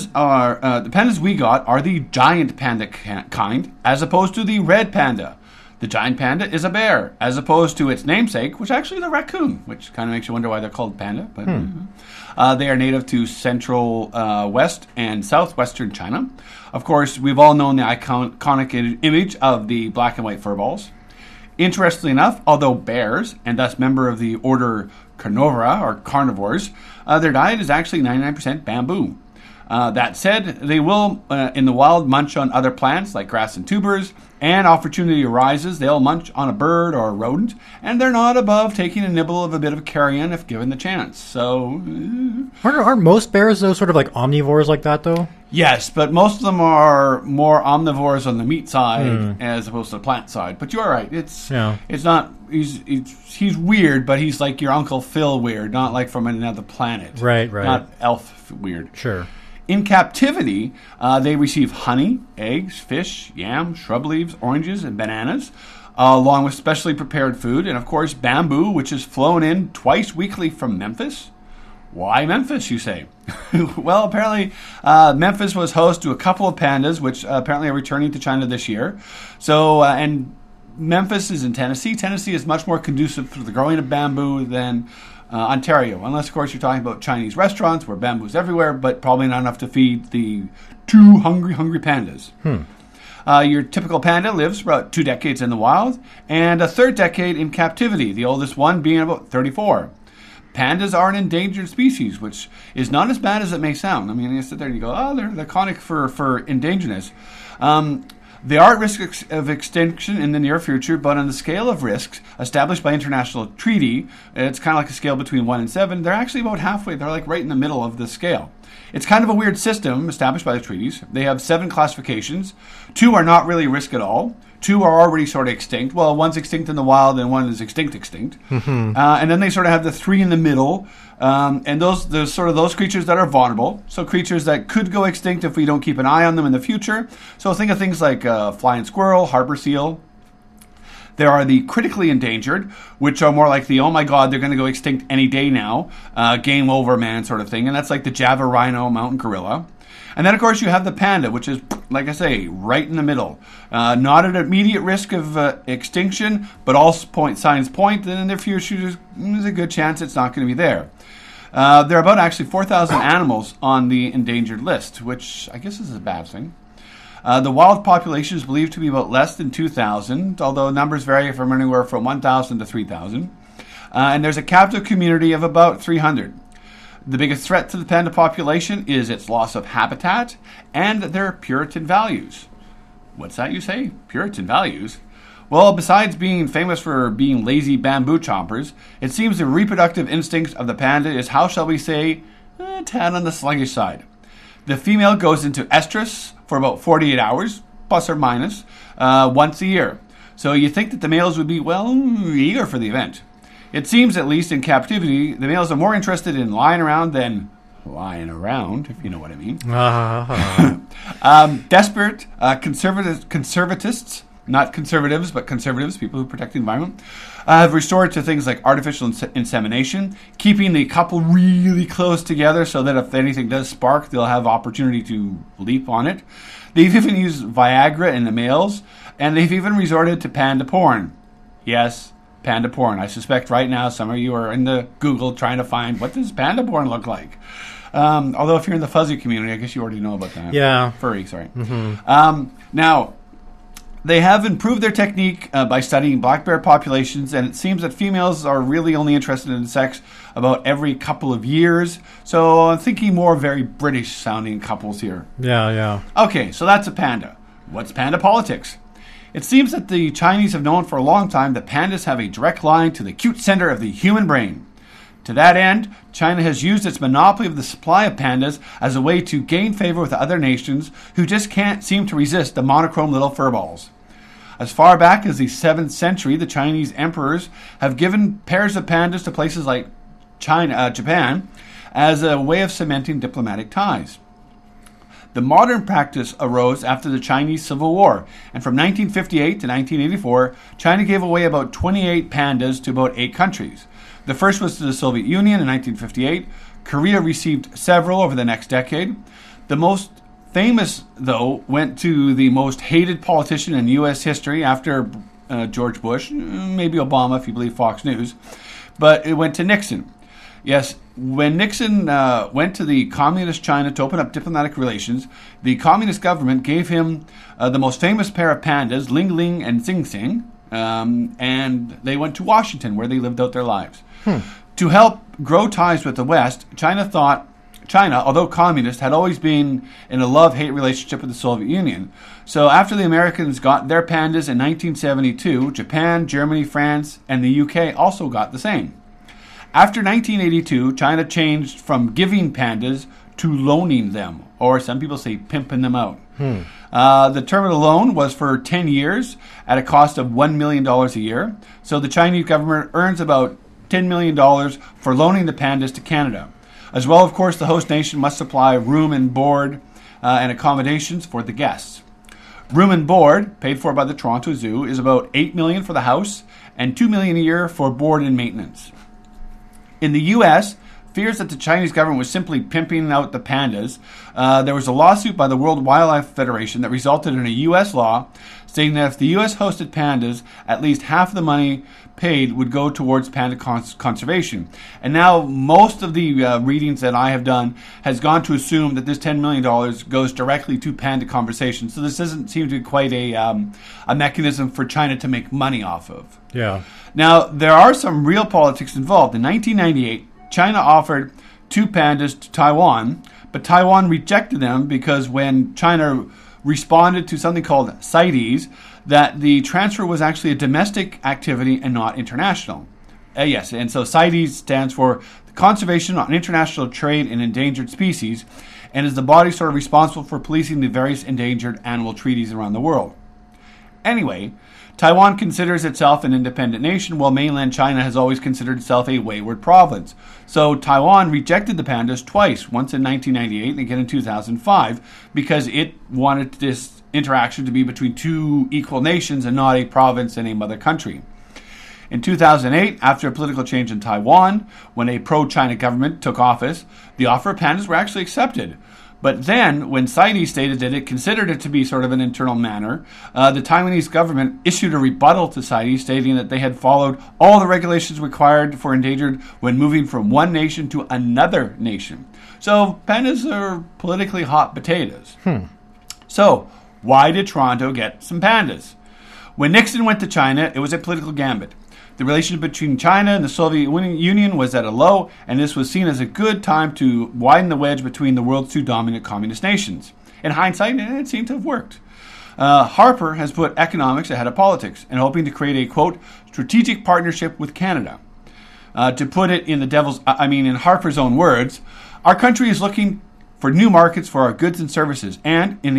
pandas we got are the giant panda kind, as opposed to the red panda. The giant panda is a bear, as opposed to its namesake, which actually is a raccoon, which kind of makes you wonder why they're called panda. But they are native to central, west, and southwestern China. Of course, we've all known the iconic image of the black and white furballs. Interestingly enough, although bears, and thus member of the order Carnivora, or carnivores, their diet is actually 99% bamboo. That said, they will, in the wild, munch on other plants like grass and tubers, and opportunity arises, they'll munch on a bird or a rodent, and they're not above taking a nibble of a bit of carrion if given the chance. So, aren't most bears, though, sort of like omnivores like that, though? Yes, but most of them are more omnivores on the meat side as opposed to the plant side. But you're right. It's not. He's weird, but he's like your Uncle Phil weird, not like from another planet. Right. Not elf weird. Sure. In captivity, they receive honey, eggs, fish, yam, shrub leaves, oranges, and bananas, along with specially prepared food, and of course bamboo, which is flown in twice weekly from Memphis. Why Memphis, you say? Well, apparently Memphis was host to a couple of pandas, which apparently are returning to China this year. So, and Memphis is in Tennessee. Tennessee is much more conducive to the growing of bamboo than Ontario, unless, of course, you're talking about Chinese restaurants where bamboo's everywhere, but probably not enough to feed the two hungry pandas. Your typical panda lives for about 2 decades in the wild and a third decade in captivity, the oldest one being about 34. Pandas are an endangered species, which is not as bad as it may sound. I mean, you sit there and you go, oh, they're iconic for endangeredness. They are at risk of extinction in the near future, but on the scale of risks established by international treaty, it's kind of like a scale between 1 and 7. They're actually about halfway. They're like right in the middle of the scale. It's kind of a weird system established by the treaties. They have 7 classifications. 2 are not really risk at all. 2 are already sort of extinct. Well, one's extinct in the wild and one is extinct. And then they sort of have the 3 in the middle. And there's sort of those creatures that are vulnerable. So creatures that could go extinct if we don't keep an eye on them in the future. So think of things like flying squirrel, harbor seal. There are the critically endangered, which are more like the, oh my god, they're going to go extinct any day now, game over man sort of thing. And that's like the Java rhino, mountain gorilla. And then, of course, you have the panda, which is, like I say, right in the middle. Not at immediate risk of extinction, but all signs point that in the future there's a good chance it's not going to be there. There are about actually 4,000 animals on the endangered list, which I guess is a bad thing. The wild population is believed to be about less than 2,000, although numbers vary from anywhere from 1,000 to 3,000. And there's a captive community of about 300. The biggest threat to the panda population is its loss of habitat and their Puritan values. What's that you say? Puritan values? Well, besides being famous for being lazy bamboo chompers, it seems the reproductive instinct of the panda is, how shall we say, a tad on the sluggish side. The female goes into estrus for about 48 hours, plus or minus, once a year. So you think that the males would be, well, eager for the event. It seems, at least in captivity, the males are more interested in lying around than lying around, if you know what I mean. Desperate conservatists, not conservatives, but conservatives, people who protect the environment, have resorted to things like artificial insemination, keeping the couple really close together so that if anything does spark, they'll have opportunity to leap on it. They've even used Viagra in the males, and they've even resorted to panda porn. Yes, panda porn. I suspect right now some of you are in the Google trying to find, what does panda porn look like? Although if you're in the fuzzy community, I guess you already know about that. Yeah. Furry, sorry. Now, they have improved their technique by studying black bear populations, and it seems that females are really only interested in sex about every couple of years. So I'm thinking more very British-sounding couples here. Yeah. Okay, so that's a panda. What's panda politics? It seems that the Chinese have known for a long time that pandas have a direct line to the cute center of the human brain. To that end, China has used its monopoly of the supply of pandas as a way to gain favor with other nations who just can't seem to resist the monochrome little furballs. As far back as the 7th century, the Chinese emperors have given pairs of pandas to places like Japan as a way of cementing diplomatic ties. The modern practice arose after the Chinese Civil War, and from 1958 to 1984, China gave away about 28 pandas to about 8 countries. The first was to the Soviet Union in 1958. Korea received several over the next decade. The most famous, though, went to the most hated politician in U.S. history after George Bush, maybe Obama if you believe Fox News, but it went to Nixon. Yes, when Nixon went to the communist China to open up diplomatic relations, the communist government gave him the most famous pair of pandas, Ling Ling and Xing Xing, and they went to Washington where they lived out their lives. To help grow ties with the West, China, although communist, had always been in a love-hate relationship with the Soviet Union. So after the Americans got their pandas in 1972, Japan, Germany, France, and the UK also got the same. After 1982, China changed from giving pandas to loaning them, or some people say pimping them out. The term of the loan was for 10 years at a cost of $1 million a year. So the Chinese government earns about $10 million for loaning the pandas to Canada. As well, of course, the host nation must supply room and board and accommodations for the guests. Room and board, paid for by the Toronto Zoo, is about $8 million for the house and $2 million a year for board and maintenance. In the U.S., fears that the Chinese government was simply pimping out the pandas, there was a lawsuit by the World Wildlife Federation that resulted in a U.S. law stating that if the U.S. hosted pandas, at least half of the money paid would go towards panda conservation. And now most of the readings that I have done has gone to assume that this $10 million goes directly to panda conservation. So this doesn't seem to be quite a mechanism for China to make money off of. Yeah. Now, there are some real politics involved. In 1998, China offered 2 pandas to Taiwan, but Taiwan rejected them because when China responded to something called CITES, that the transfer was actually a domestic activity and not international. Yes, and so CITES stands for Conservation on International Trade in Endangered Species, and is the body sort of responsible for policing the various endangered animal treaties around the world. Anyway, Taiwan considers itself an independent nation, while mainland China has always considered itself a wayward province. So Taiwan rejected the pandas twice, once in 1998 and again in 2005, because it wanted this interaction to be between two equal nations and not a province and a mother country. In 2008, after a political change in Taiwan, when a pro-China government took office, the offer of pandas were actually accepted. But then, when CITES stated that it considered it to be sort of an internal matter, the Taiwanese government issued a rebuttal to CITES, stating that they had followed all the regulations required for endangered when moving from one nation to another nation. So, pandas are politically hot potatoes. So, why did Toronto get some pandas? When Nixon went to China, it was a political gambit. The relationship between China and the Soviet Union was at a low, and this was seen as a good time to widen the wedge between the world's two dominant communist nations. In hindsight, it seemed to have worked. Harper has put economics ahead of politics and hoping to create a, quote, strategic partnership with Canada. To put it in in Harper's own words, our country is looking for new markets for our goods and services, and in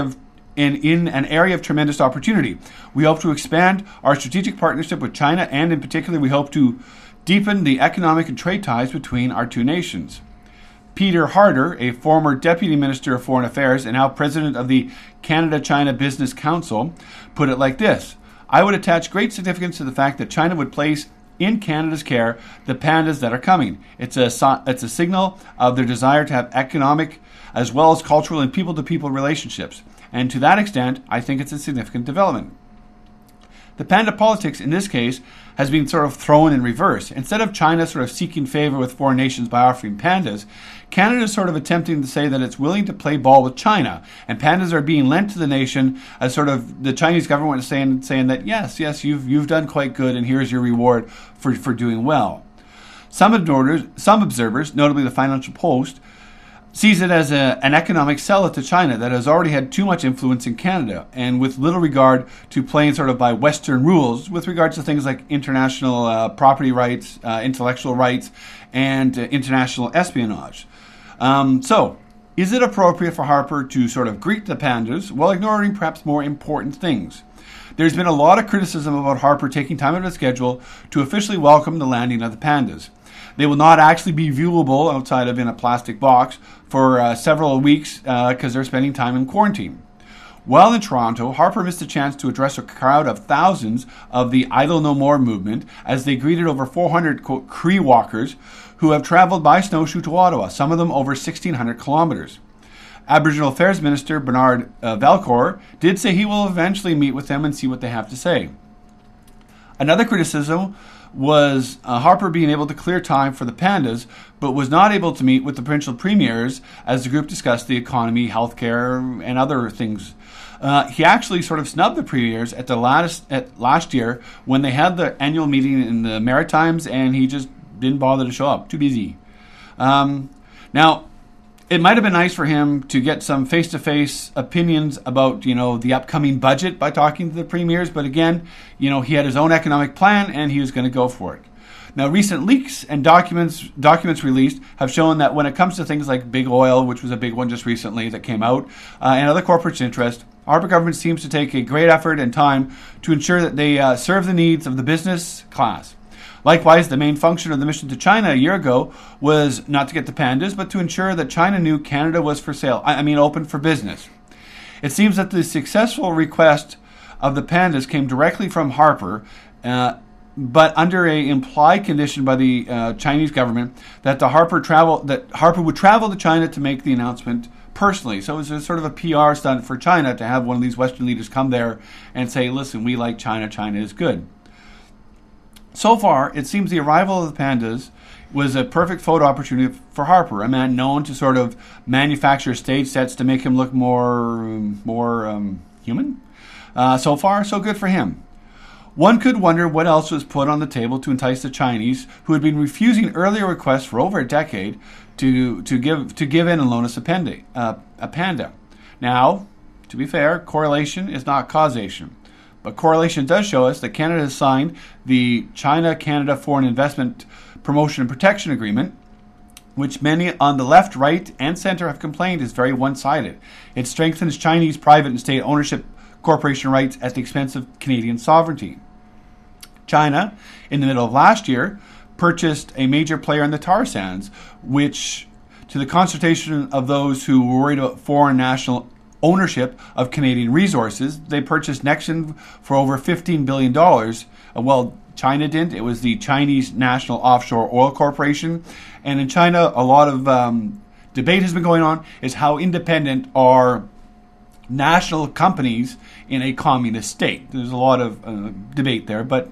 an area of tremendous opportunity. We hope to expand our strategic partnership with China, and in particular, we hope to deepen the economic and trade ties between our two nations. Peter Harder, a former Deputy Minister of Foreign Affairs and now President of the Canada-China Business Council, put it like this: I would attach great significance to the fact that China would place in Canada's care the pandas that are coming. It's a signal of their desire to have economic as well as cultural and people-to-people relationships. And to that extent, I think it's a significant development. The panda politics, in this case, has been sort of thrown in reverse. Instead of China sort of seeking favor with foreign nations by offering pandas, Canada is sort of attempting to say that it's willing to play ball with China, and pandas are being lent to the nation as sort of the Chinese government is saying that yes, you've done quite good, and here's your reward for doing well. Some observers, notably the Financial Post, sees it as an economic sell to China that has already had too much influence in Canada, and with little regard to playing sort of by Western rules with regards to things like international property rights, intellectual rights, and international espionage. So, is it appropriate for Harper to sort of greet the pandas while ignoring perhaps more important things? There's been a lot of criticism about Harper taking time out of his schedule to officially welcome the landing of the pandas. They will not actually be viewable outside of in a plastic box for several weeks because they're spending time in quarantine. While in Toronto, Harper missed a chance to address a crowd of thousands of the Idle No More movement as they greeted over 400, quote, Cree walkers who have traveled by snowshoe to Ottawa, some of them over 1,600 kilometers. Aboriginal Affairs Minister Bernard Valcourt did say he will eventually meet with them and see what they have to say. Another criticism was Harper being able to clear time for the pandas, but was not able to meet with the provincial premiers as the group discussed the economy, healthcare, and other things. He actually sort of snubbed the premiers at last year when they had the annual meeting in the Maritimes, and he just didn't bother to show up. Too busy. Now, it might have been nice for him to get some face-to-face opinions about, the upcoming budget by talking to the premiers. But again, he had his own economic plan and he was going to go for it. Now, recent leaks and documents released have shown that when it comes to things like big oil, which was a big one just recently that came out, and other corporate interest, Harper government seems to take a great effort and time to ensure that they serve the needs of the business class. Likewise, the main function of the mission to China a year ago was not to get the pandas, but to ensure that China knew Canada was for sale. Open for business. It seems that the successful request of the pandas came directly from Harper, but under a implied condition by the Chinese government that Harper would travel to China to make the announcement personally. So it was sort of a PR stunt for China to have one of these Western leaders come there and say, "Listen, we like China. China is good." So far, it seems the arrival of the pandas was a perfect photo opportunity for Harper, a man known to sort of manufacture stage sets to make him look more human. So far, so good for him. One could wonder what else was put on the table to entice the Chinese, who had been refusing earlier requests for over a decade to give in and loan us a panda. Now, to be fair, correlation is not causation. But correlation does show us that Canada has signed the China-Canada Foreign Investment Promotion and Protection Agreement, which many on the left, right, and center have complained is very one-sided. It strengthens Chinese private and state ownership corporation rights at the expense of Canadian sovereignty. China, in the middle of last year, purchased a major player in the tar sands, which, to the consternation of those who were worried about foreign national ownership of Canadian resources, they purchased Nexen for over $15 billion. Well, China didn't. It was the Chinese National Offshore Oil Corporation. And in China, a lot of debate has been going on is how independent are national companies in a communist state. There's a lot of debate there. But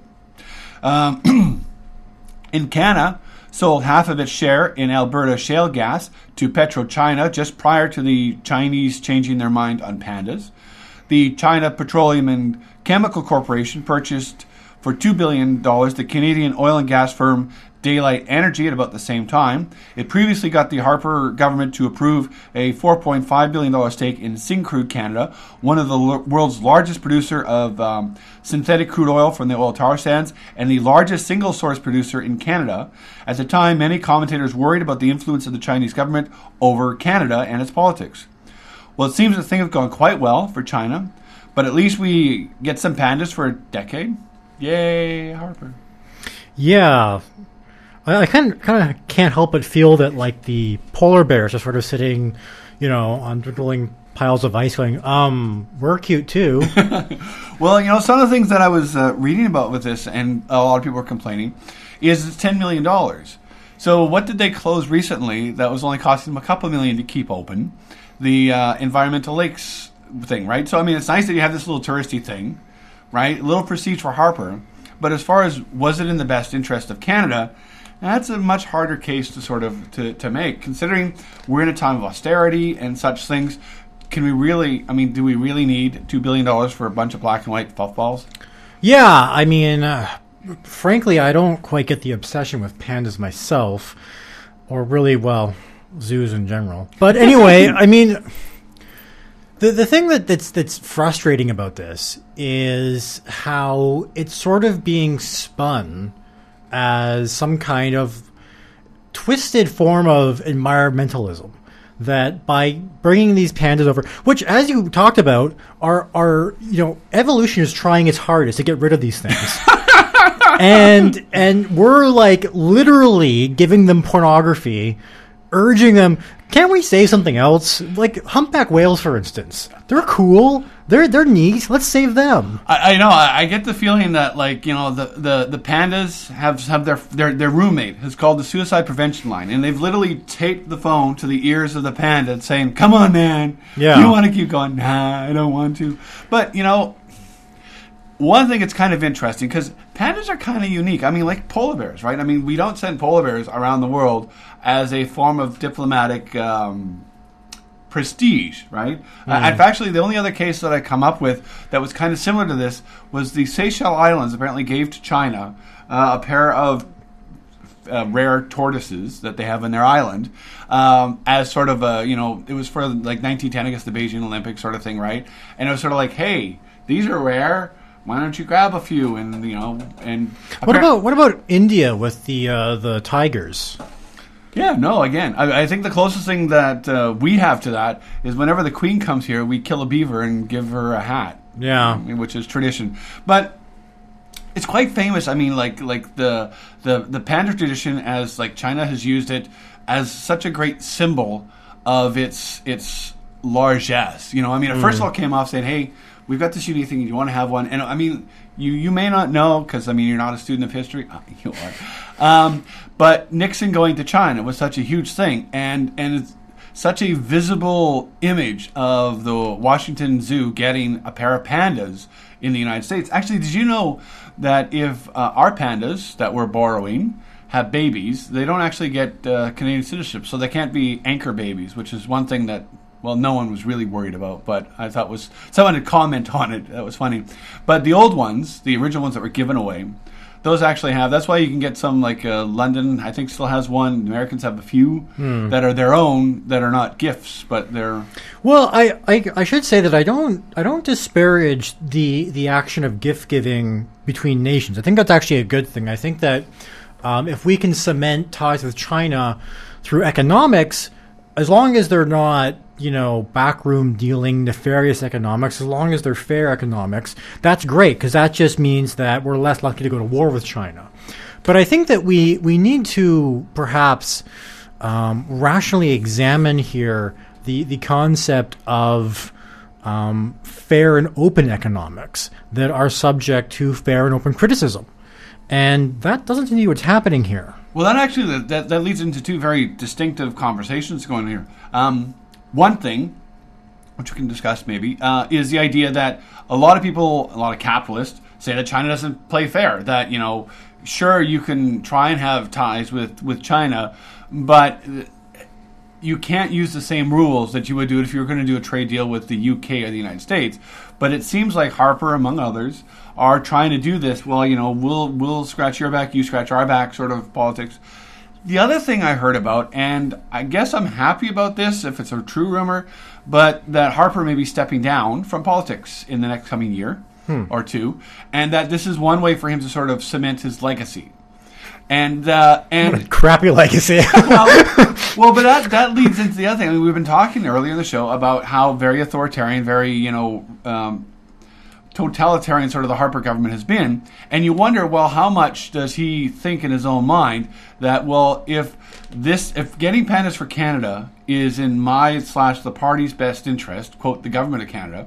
Encana sold half of its share in Alberta shale gas to PetroChina just prior to the Chinese changing their mind on pandas. The China Petroleum and Chemical Corporation purchased for $2 billion the Canadian oil and gas firm Daylight Energy at about the same time. It previously got the Harper government to approve a $4.5 billion stake in Syncrude Canada, one of the world's largest producer of synthetic crude oil from the oil tar sands and the largest single-source producer in Canada. At the time, many commentators worried about the influence of the Chinese government over Canada and its politics. Well, it seems that things have gone quite well for China, but at least we get some pandas for a decade. Yay, Harper. Yeah. I kind of can't help but feel that, like, the polar bears are sort of sitting, on dwindling piles of ice going, we're cute too. Well, some of the things that I was reading about with this, and a lot of people are complaining, is it's $10 million. So what did they close recently that was only costing them a couple million to keep open? The environmental lakes thing, right? So, I mean, it's nice that you have this little touristy thing, right? A little prestige for Harper. But as far as was it in the best interest of Canada, that's a much harder case to sort of to make, considering we're in a time of austerity and such things. Can we really, do we really need $2 billion for a bunch of black and white puffballs? Yeah, I mean, frankly, I don't quite get the obsession with pandas myself, or really, zoos in general. But anyway, I mean, the thing that's frustrating about this is how it's sort of being spun as some kind of twisted form of environmentalism, that by bringing these pandas over, which, as you talked about, are evolution is trying its hardest to get rid of these things. and we're like literally giving them pornography, urging them, can't we say something else? Like humpback whales, for instance. They're cool. They're neat. Let's save them. I know. I get the feeling that, the pandas have their roommate who's called the suicide prevention line, and they've literally taped the phone to the ears of the panda saying, "Come on, man. Yeah. You want to keep going? Nah, I don't want to." But one thing that's kind of interesting, because pandas are kind of unique. I mean, like polar bears, right? I mean, we don't send polar bears around the world as a form of diplomatic prestige, right? Actually, the only other case that I come up with that was kind of similar to this was the Seychelles Islands apparently gave to China a pair of rare tortoises that they have in their island as sort of a, it was for like 1910, I guess, the Beijing Olympics sort of thing, right? And it was sort of like, hey, these are rare. Why don't you grab a few? And and what about India with the tigers? Yeah, no, again, I think the closest thing that we have to that is whenever the Queen comes here, we kill a beaver and give her a hat. Yeah. Which is tradition. But it's quite famous. I mean, like the panda tradition, as like China has used it as such a great symbol of its largesse. It first of all came off saying, hey, we've got this unique thing. Do you want to have one? And I mean, you may not know because you're not a student of history. Oh, you are. But Nixon going to China was such a huge thing, and it's such a visible image of the Washington Zoo getting a pair of pandas in the United States. Actually, did you know that if our pandas that we're borrowing have babies, they don't actually get Canadian citizenship, so they can't be anchor babies, which is one thing that, well, no one was really worried about, but I thought was someone had comment on it. That was funny. But the old ones, the original ones that were given away, those actually have. That's why you can get some, like London, I think, still has one. The Americans have a few that are their own, that are not gifts, but they're. Well, I should say that I don't disparage the action of gift giving between nations. I think that's actually a good thing. I think that if we can cement ties with China through economics, as long as they're not backroom dealing, nefarious economics, as long as they're fair economics, that's great, because that just means that we're less likely to go to war with China. But I think that we need to perhaps rationally examine here the concept of fair and open economics that are subject to fair and open criticism. And that doesn't seem to be what's happening here. Well, that actually that leads into two very distinctive conversations going here. One thing, which we can discuss maybe, is the idea that a lot of people, a lot of capitalists, say that China doesn't play fair. That, sure, you can try and have ties with China, but you can't use the same rules that you would do if you were going to do a trade deal with the UK or the United States. But it seems like Harper, among others, are trying to do this. Well, we'll scratch your back, you scratch our back sort of politics. The other thing I heard about, and I guess I'm happy about this if it's a true rumor, but that Harper may be stepping down from politics in the next coming year or two, and that this is one way for him to sort of cement his legacy. And what a crappy legacy. well, but that leads into the other thing. I mean, we've been talking earlier in the show about how very authoritarian, very totalitarian sort of the Harper government has been, and you wonder, well, how much does he think in his own mind that, well, if getting pandas for Canada is in my/the party's best interest, quote, the government of Canada,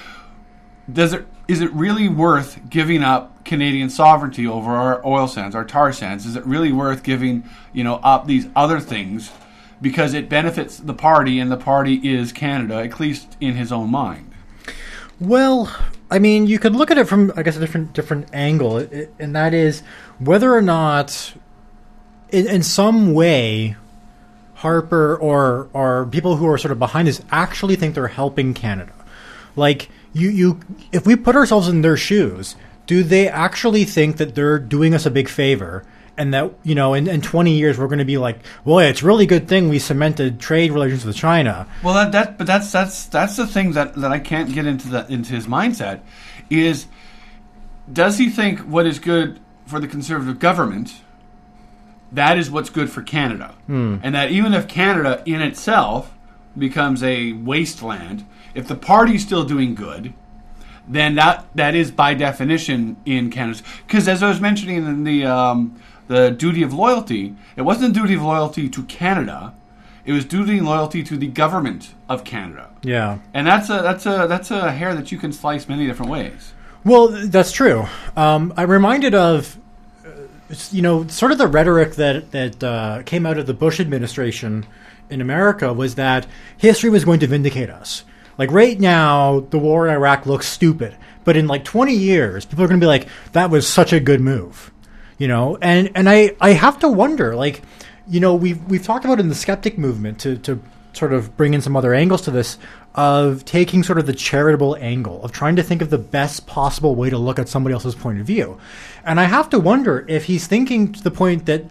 is it really worth giving up Canadian sovereignty over our oil sands, our tar sands? Is it really worth giving, up these other things because it benefits the party, and the party is Canada, at least in his own mind? Well, I mean, you could look at it from, I guess, a different angle, and that is whether or not, in some way, Harper or people who are sort of behind this actually think they're helping Canada. Like, if we put ourselves in their shoes, do they actually think that they're doing us a big favor, and that, in 20 years we're going to be like, boy, it's a really good thing we cemented trade relations with China? Well, that's the thing that I can't get into his mindset is, does he think what is good for the Conservative government, that is what's good for Canada? And that even if Canada in itself becomes a wasteland, if the party's still doing good, then that is by definition in Canada. Because as I was mentioning in the duty of loyalty, it wasn't duty of loyalty to Canada; it was duty and loyalty to the government of Canada. Yeah, and that's a hair that you can slice many different ways. Well, that's true. I'm reminded of sort of the rhetoric that came out of the Bush administration in America was that history was going to vindicate us. Like, right now, the war in Iraq looks stupid, but in 20 years, people are going to be like, that was such a good move. And I have to wonder, we've talked about in the skeptic movement to sort of bring in some other angles to this, of taking sort of the charitable angle, of trying to think of the best possible way to look at somebody else's point of view. And I have to wonder if he's thinking to the point that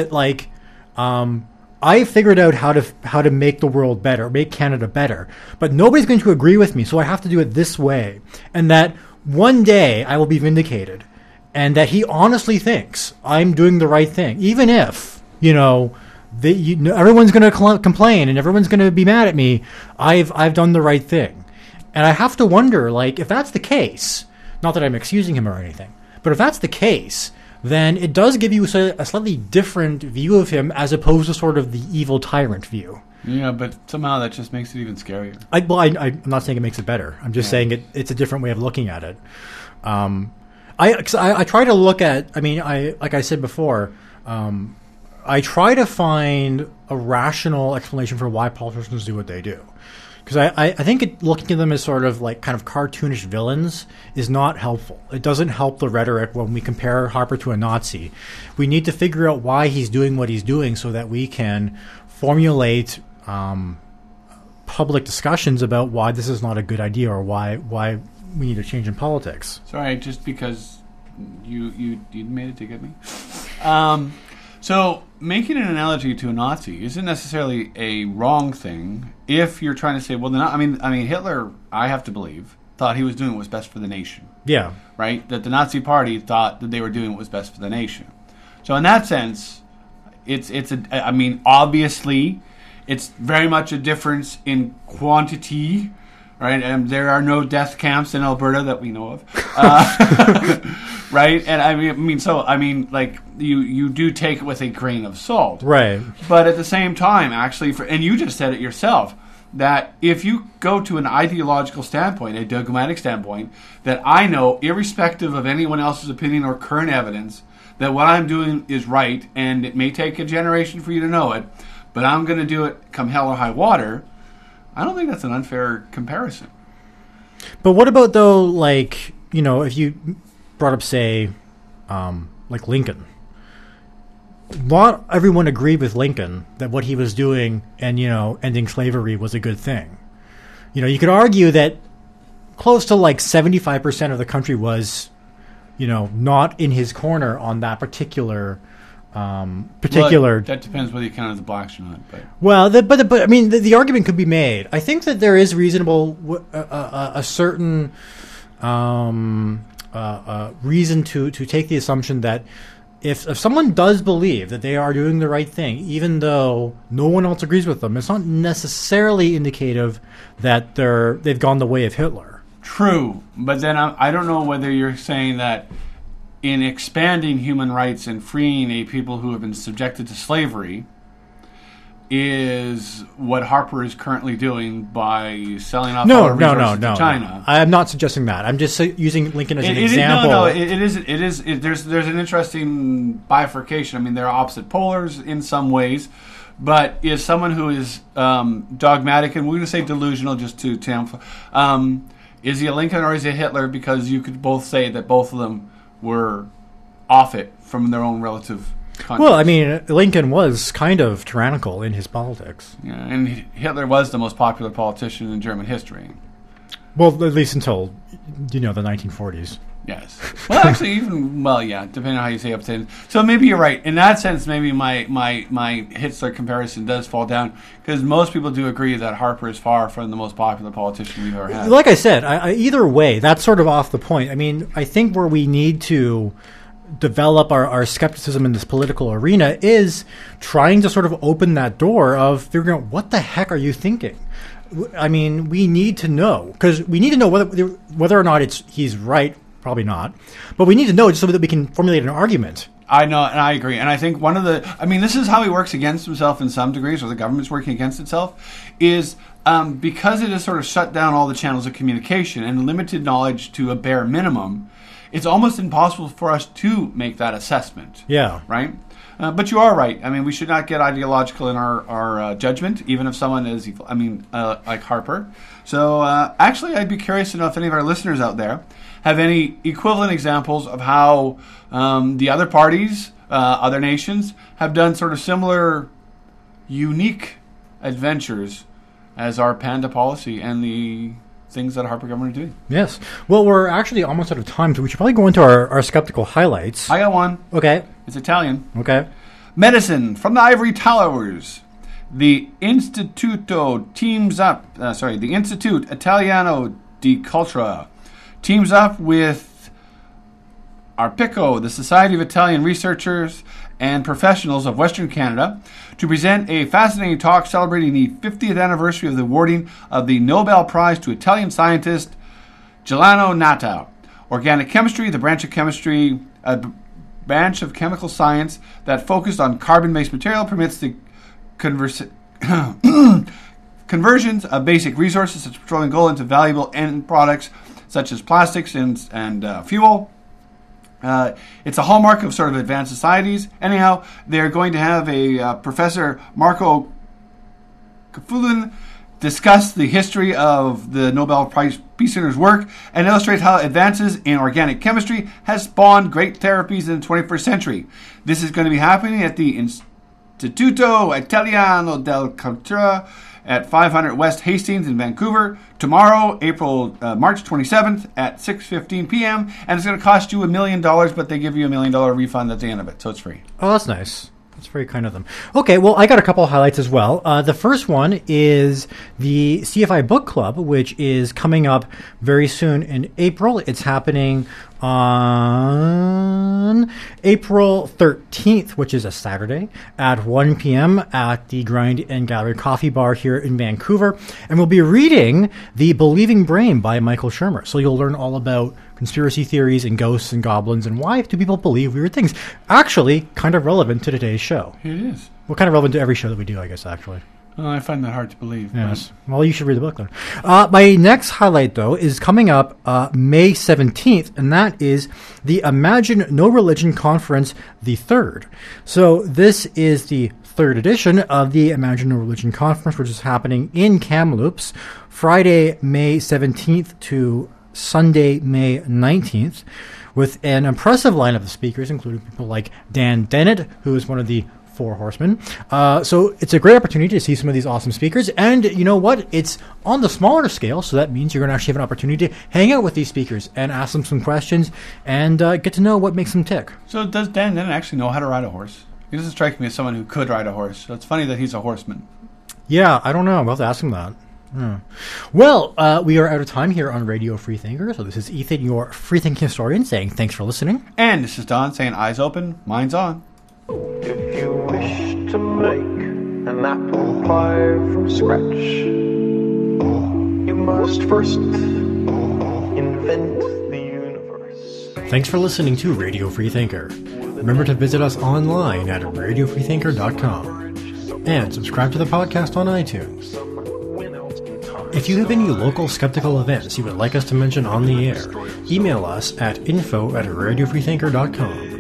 I figured out how to make the world better, make Canada better, but nobody's going to agree with me, so I have to do it this way. And that one day I will be vindicated, and that he honestly thinks I'm doing the right thing, even if everyone's going to complain and everyone's going to be mad at me. I've done the right thing, and I have to wonder, if that's the case. Not that I'm excusing him or anything, but if that's the case, then it does give you a slightly different view of him as opposed to sort of the evil tyrant view. Yeah, but somehow that just makes it even scarier. I'm not saying it makes it better. I'm just saying it's a different way of looking at it. I try to look at, like I said before, I try to find a rational explanation for why politicians do what they do. Because I think looking at them as sort of kind of cartoonish villains is not helpful. It doesn't help the rhetoric when we compare Harper to a Nazi. We need to figure out why he's doing what he's doing so that we can formulate public discussions about why this is not a good idea or why we need a change in politics. Sorry, just because you made it to get me. So making an analogy to a Nazi isn't necessarily a wrong thing if you're trying to say, well, Hitler, I have to believe, thought he was doing what was best for the nation. Yeah. Right? That the Nazi Party thought that they were doing what was best for the nation. So in that sense, obviously, It's very much a difference in quantity, right? And there are no death camps in Alberta that we know of, right? And I mean, like you do take it with a grain of salt, Right. But at the same time, actually, and you just said it yourself, that if you go to an ideological standpoint, a dogmatic standpoint, that I know, irrespective of anyone else's opinion or current evidence, that what I'm doing is right, and it may take a generation for you to know it, but I'm going to do it come hell or high water, I don't think that's an unfair comparison. But what about, though, like, you know, if you brought up, say, like Lincoln. Not everyone agreed with Lincoln that what he was doing and, you know, ending slavery was a good thing. You know, you could argue that close to like 75% of the country was, you know, not in his corner on that particular. Well, that depends whether you count as the blacks or not. But I mean, the argument could be made. I think that there is reasonable a certain reason to take the assumption that if someone does believe that they are doing the right thing, even though no one else agrees with them, it's not necessarily indicative that they've gone the way of Hitler. True, but then I don't know whether you're saying that in expanding human rights and freeing a people who have been subjected to slavery is what Harper is currently doing by selling off all the resources to China. I'm not suggesting that. I'm just using Lincoln as an example. It is. There's an interesting bifurcation. I mean, they're opposite polars in some ways, but is someone who is dogmatic, and we're going to say delusional just to is he a Lincoln or is he a Hitler? Because you could both say that both of them were off it from their own relative context. Well, I mean, Lincoln was kind of tyrannical in his politics. Yeah, and Hitler was the most popular politician in German history. Well, at least until, you know, the 1940s. Yes. Well, actually, depending on how you say up to. So maybe you're right. In that sense, maybe my Hitler comparison does fall down, because most people do agree that Harper is far from the most popular politician we've ever had. Like I said, either way, that's sort of off the point. I mean, I think where we need to develop our skepticism in this political arena is trying to sort of open that door of figuring out what the heck are you thinking. I mean, we need to know, because we need to know whether or not he's right. Probably not, but we need to know just so that we can formulate an argument. I know, and I agree. And I think this is how he works against himself in some degrees, or the government's working against itself, is because it has sort of shut down all the channels of communication and limited knowledge to a bare minimum, it's almost impossible for us to make that assessment. Yeah. Right? But you are right. I mean, we should not get ideological in our judgment, even if someone is evil. I mean, like Harper. So, actually, I'd be curious to know if any of our listeners out there have any equivalent examples of how the other parties, other nations, have done sort of similar, unique adventures as our panda policy and the things that Harper government are doing. Yes. Well, we're actually almost out of time, so we should probably go into our skeptical highlights. I got one. Okay. It's Italian. Okay. Medicine from the Ivory Towers. The Instituto teams up. The Institute Italiano di Cultura teams up with ARPICO, the Society of Italian Researchers and Professionals of Western Canada, to present a fascinating talk celebrating the 50th anniversary of the awarding of the Nobel Prize to Italian scientist Giuliano Natta. Organic chemistry, the branch of chemistry, a branch of chemical science that focused on carbon-based material, permits the conversions of basic resources such as petroleum and gold into valuable end products such as plastics and fuel. It's a hallmark of sort of advanced societies. Anyhow, they're going to have a Professor Marco Kafulin discuss the history of the Nobel Prize Peace Winners' work and illustrate how advances in organic chemistry has spawned great therapies in the 21st century. This is going to be happening at the Istituto Italiano della Cultura at 500 West Hastings in Vancouver tomorrow, March 27th at 6:15 p.m. And it's going to cost you $1 million, but they give you $1 million refund at the end of it, so it's free. Oh, that's nice. That's very kind of them. Okay, well, I got a couple of highlights as well. The first one is the CFI Book Club, which is coming up very soon in April. It's happening on April 13th, which is a Saturday, at 1 p.m. at the Grind and Gallery Coffee Bar here in Vancouver. And we'll be reading The Believing Brain by Michael Shermer. So you'll learn all about conspiracy theories and ghosts and goblins and why do people believe weird things. Actually, kind of relevant to today's show. It is. Well, kind of relevant to every show that we do, I guess, actually. I find that hard to believe. Yes. Well, you should read the book then. My next highlight, though, is coming up May 17th, and that is the Imagine No Religion Conference, the third. So this is the third edition of the Imagine No Religion Conference, which is happening in Kamloops, Friday, May 17th to Sunday, May 19th, with an impressive lineup of speakers, including people like Dan Dennett, who is one of the Four Horsemen. So it's a great opportunity to see some of these awesome speakers. And you know what? It's on the smaller scale, so that means you're going to actually have an opportunity to hang out with these speakers and ask them some questions and get to know what makes them tick. So does Dan Dennett actually know how to ride a horse? He doesn't strike me as someone who could ride a horse. So it's funny that he's a horseman. Yeah, I don't know. We'll have to ask him that. Well, we are out of time here on Radio Freethinker. So this is Ethan, your freethinking historian, saying thanks for listening. And this is Don saying eyes open, minds on. If you wish to make an apple pie from scratch, you must first invent the universe. Thanks for listening to Radio Freethinker. Remember to visit us online at radiofreethinker.com and subscribe to the podcast on iTunes. If you have any local skeptical events you would like us to mention on the air, email us at info@radiofreethinker.com.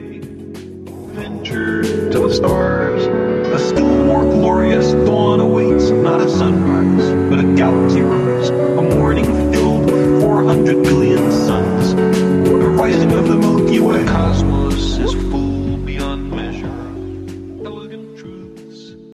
Venture to the stars. A still more glorious dawn awaits, not a sunrise, but a galaxy rise. A morning filled with 400 billion suns. The rising of the Milky Way. Cosmos is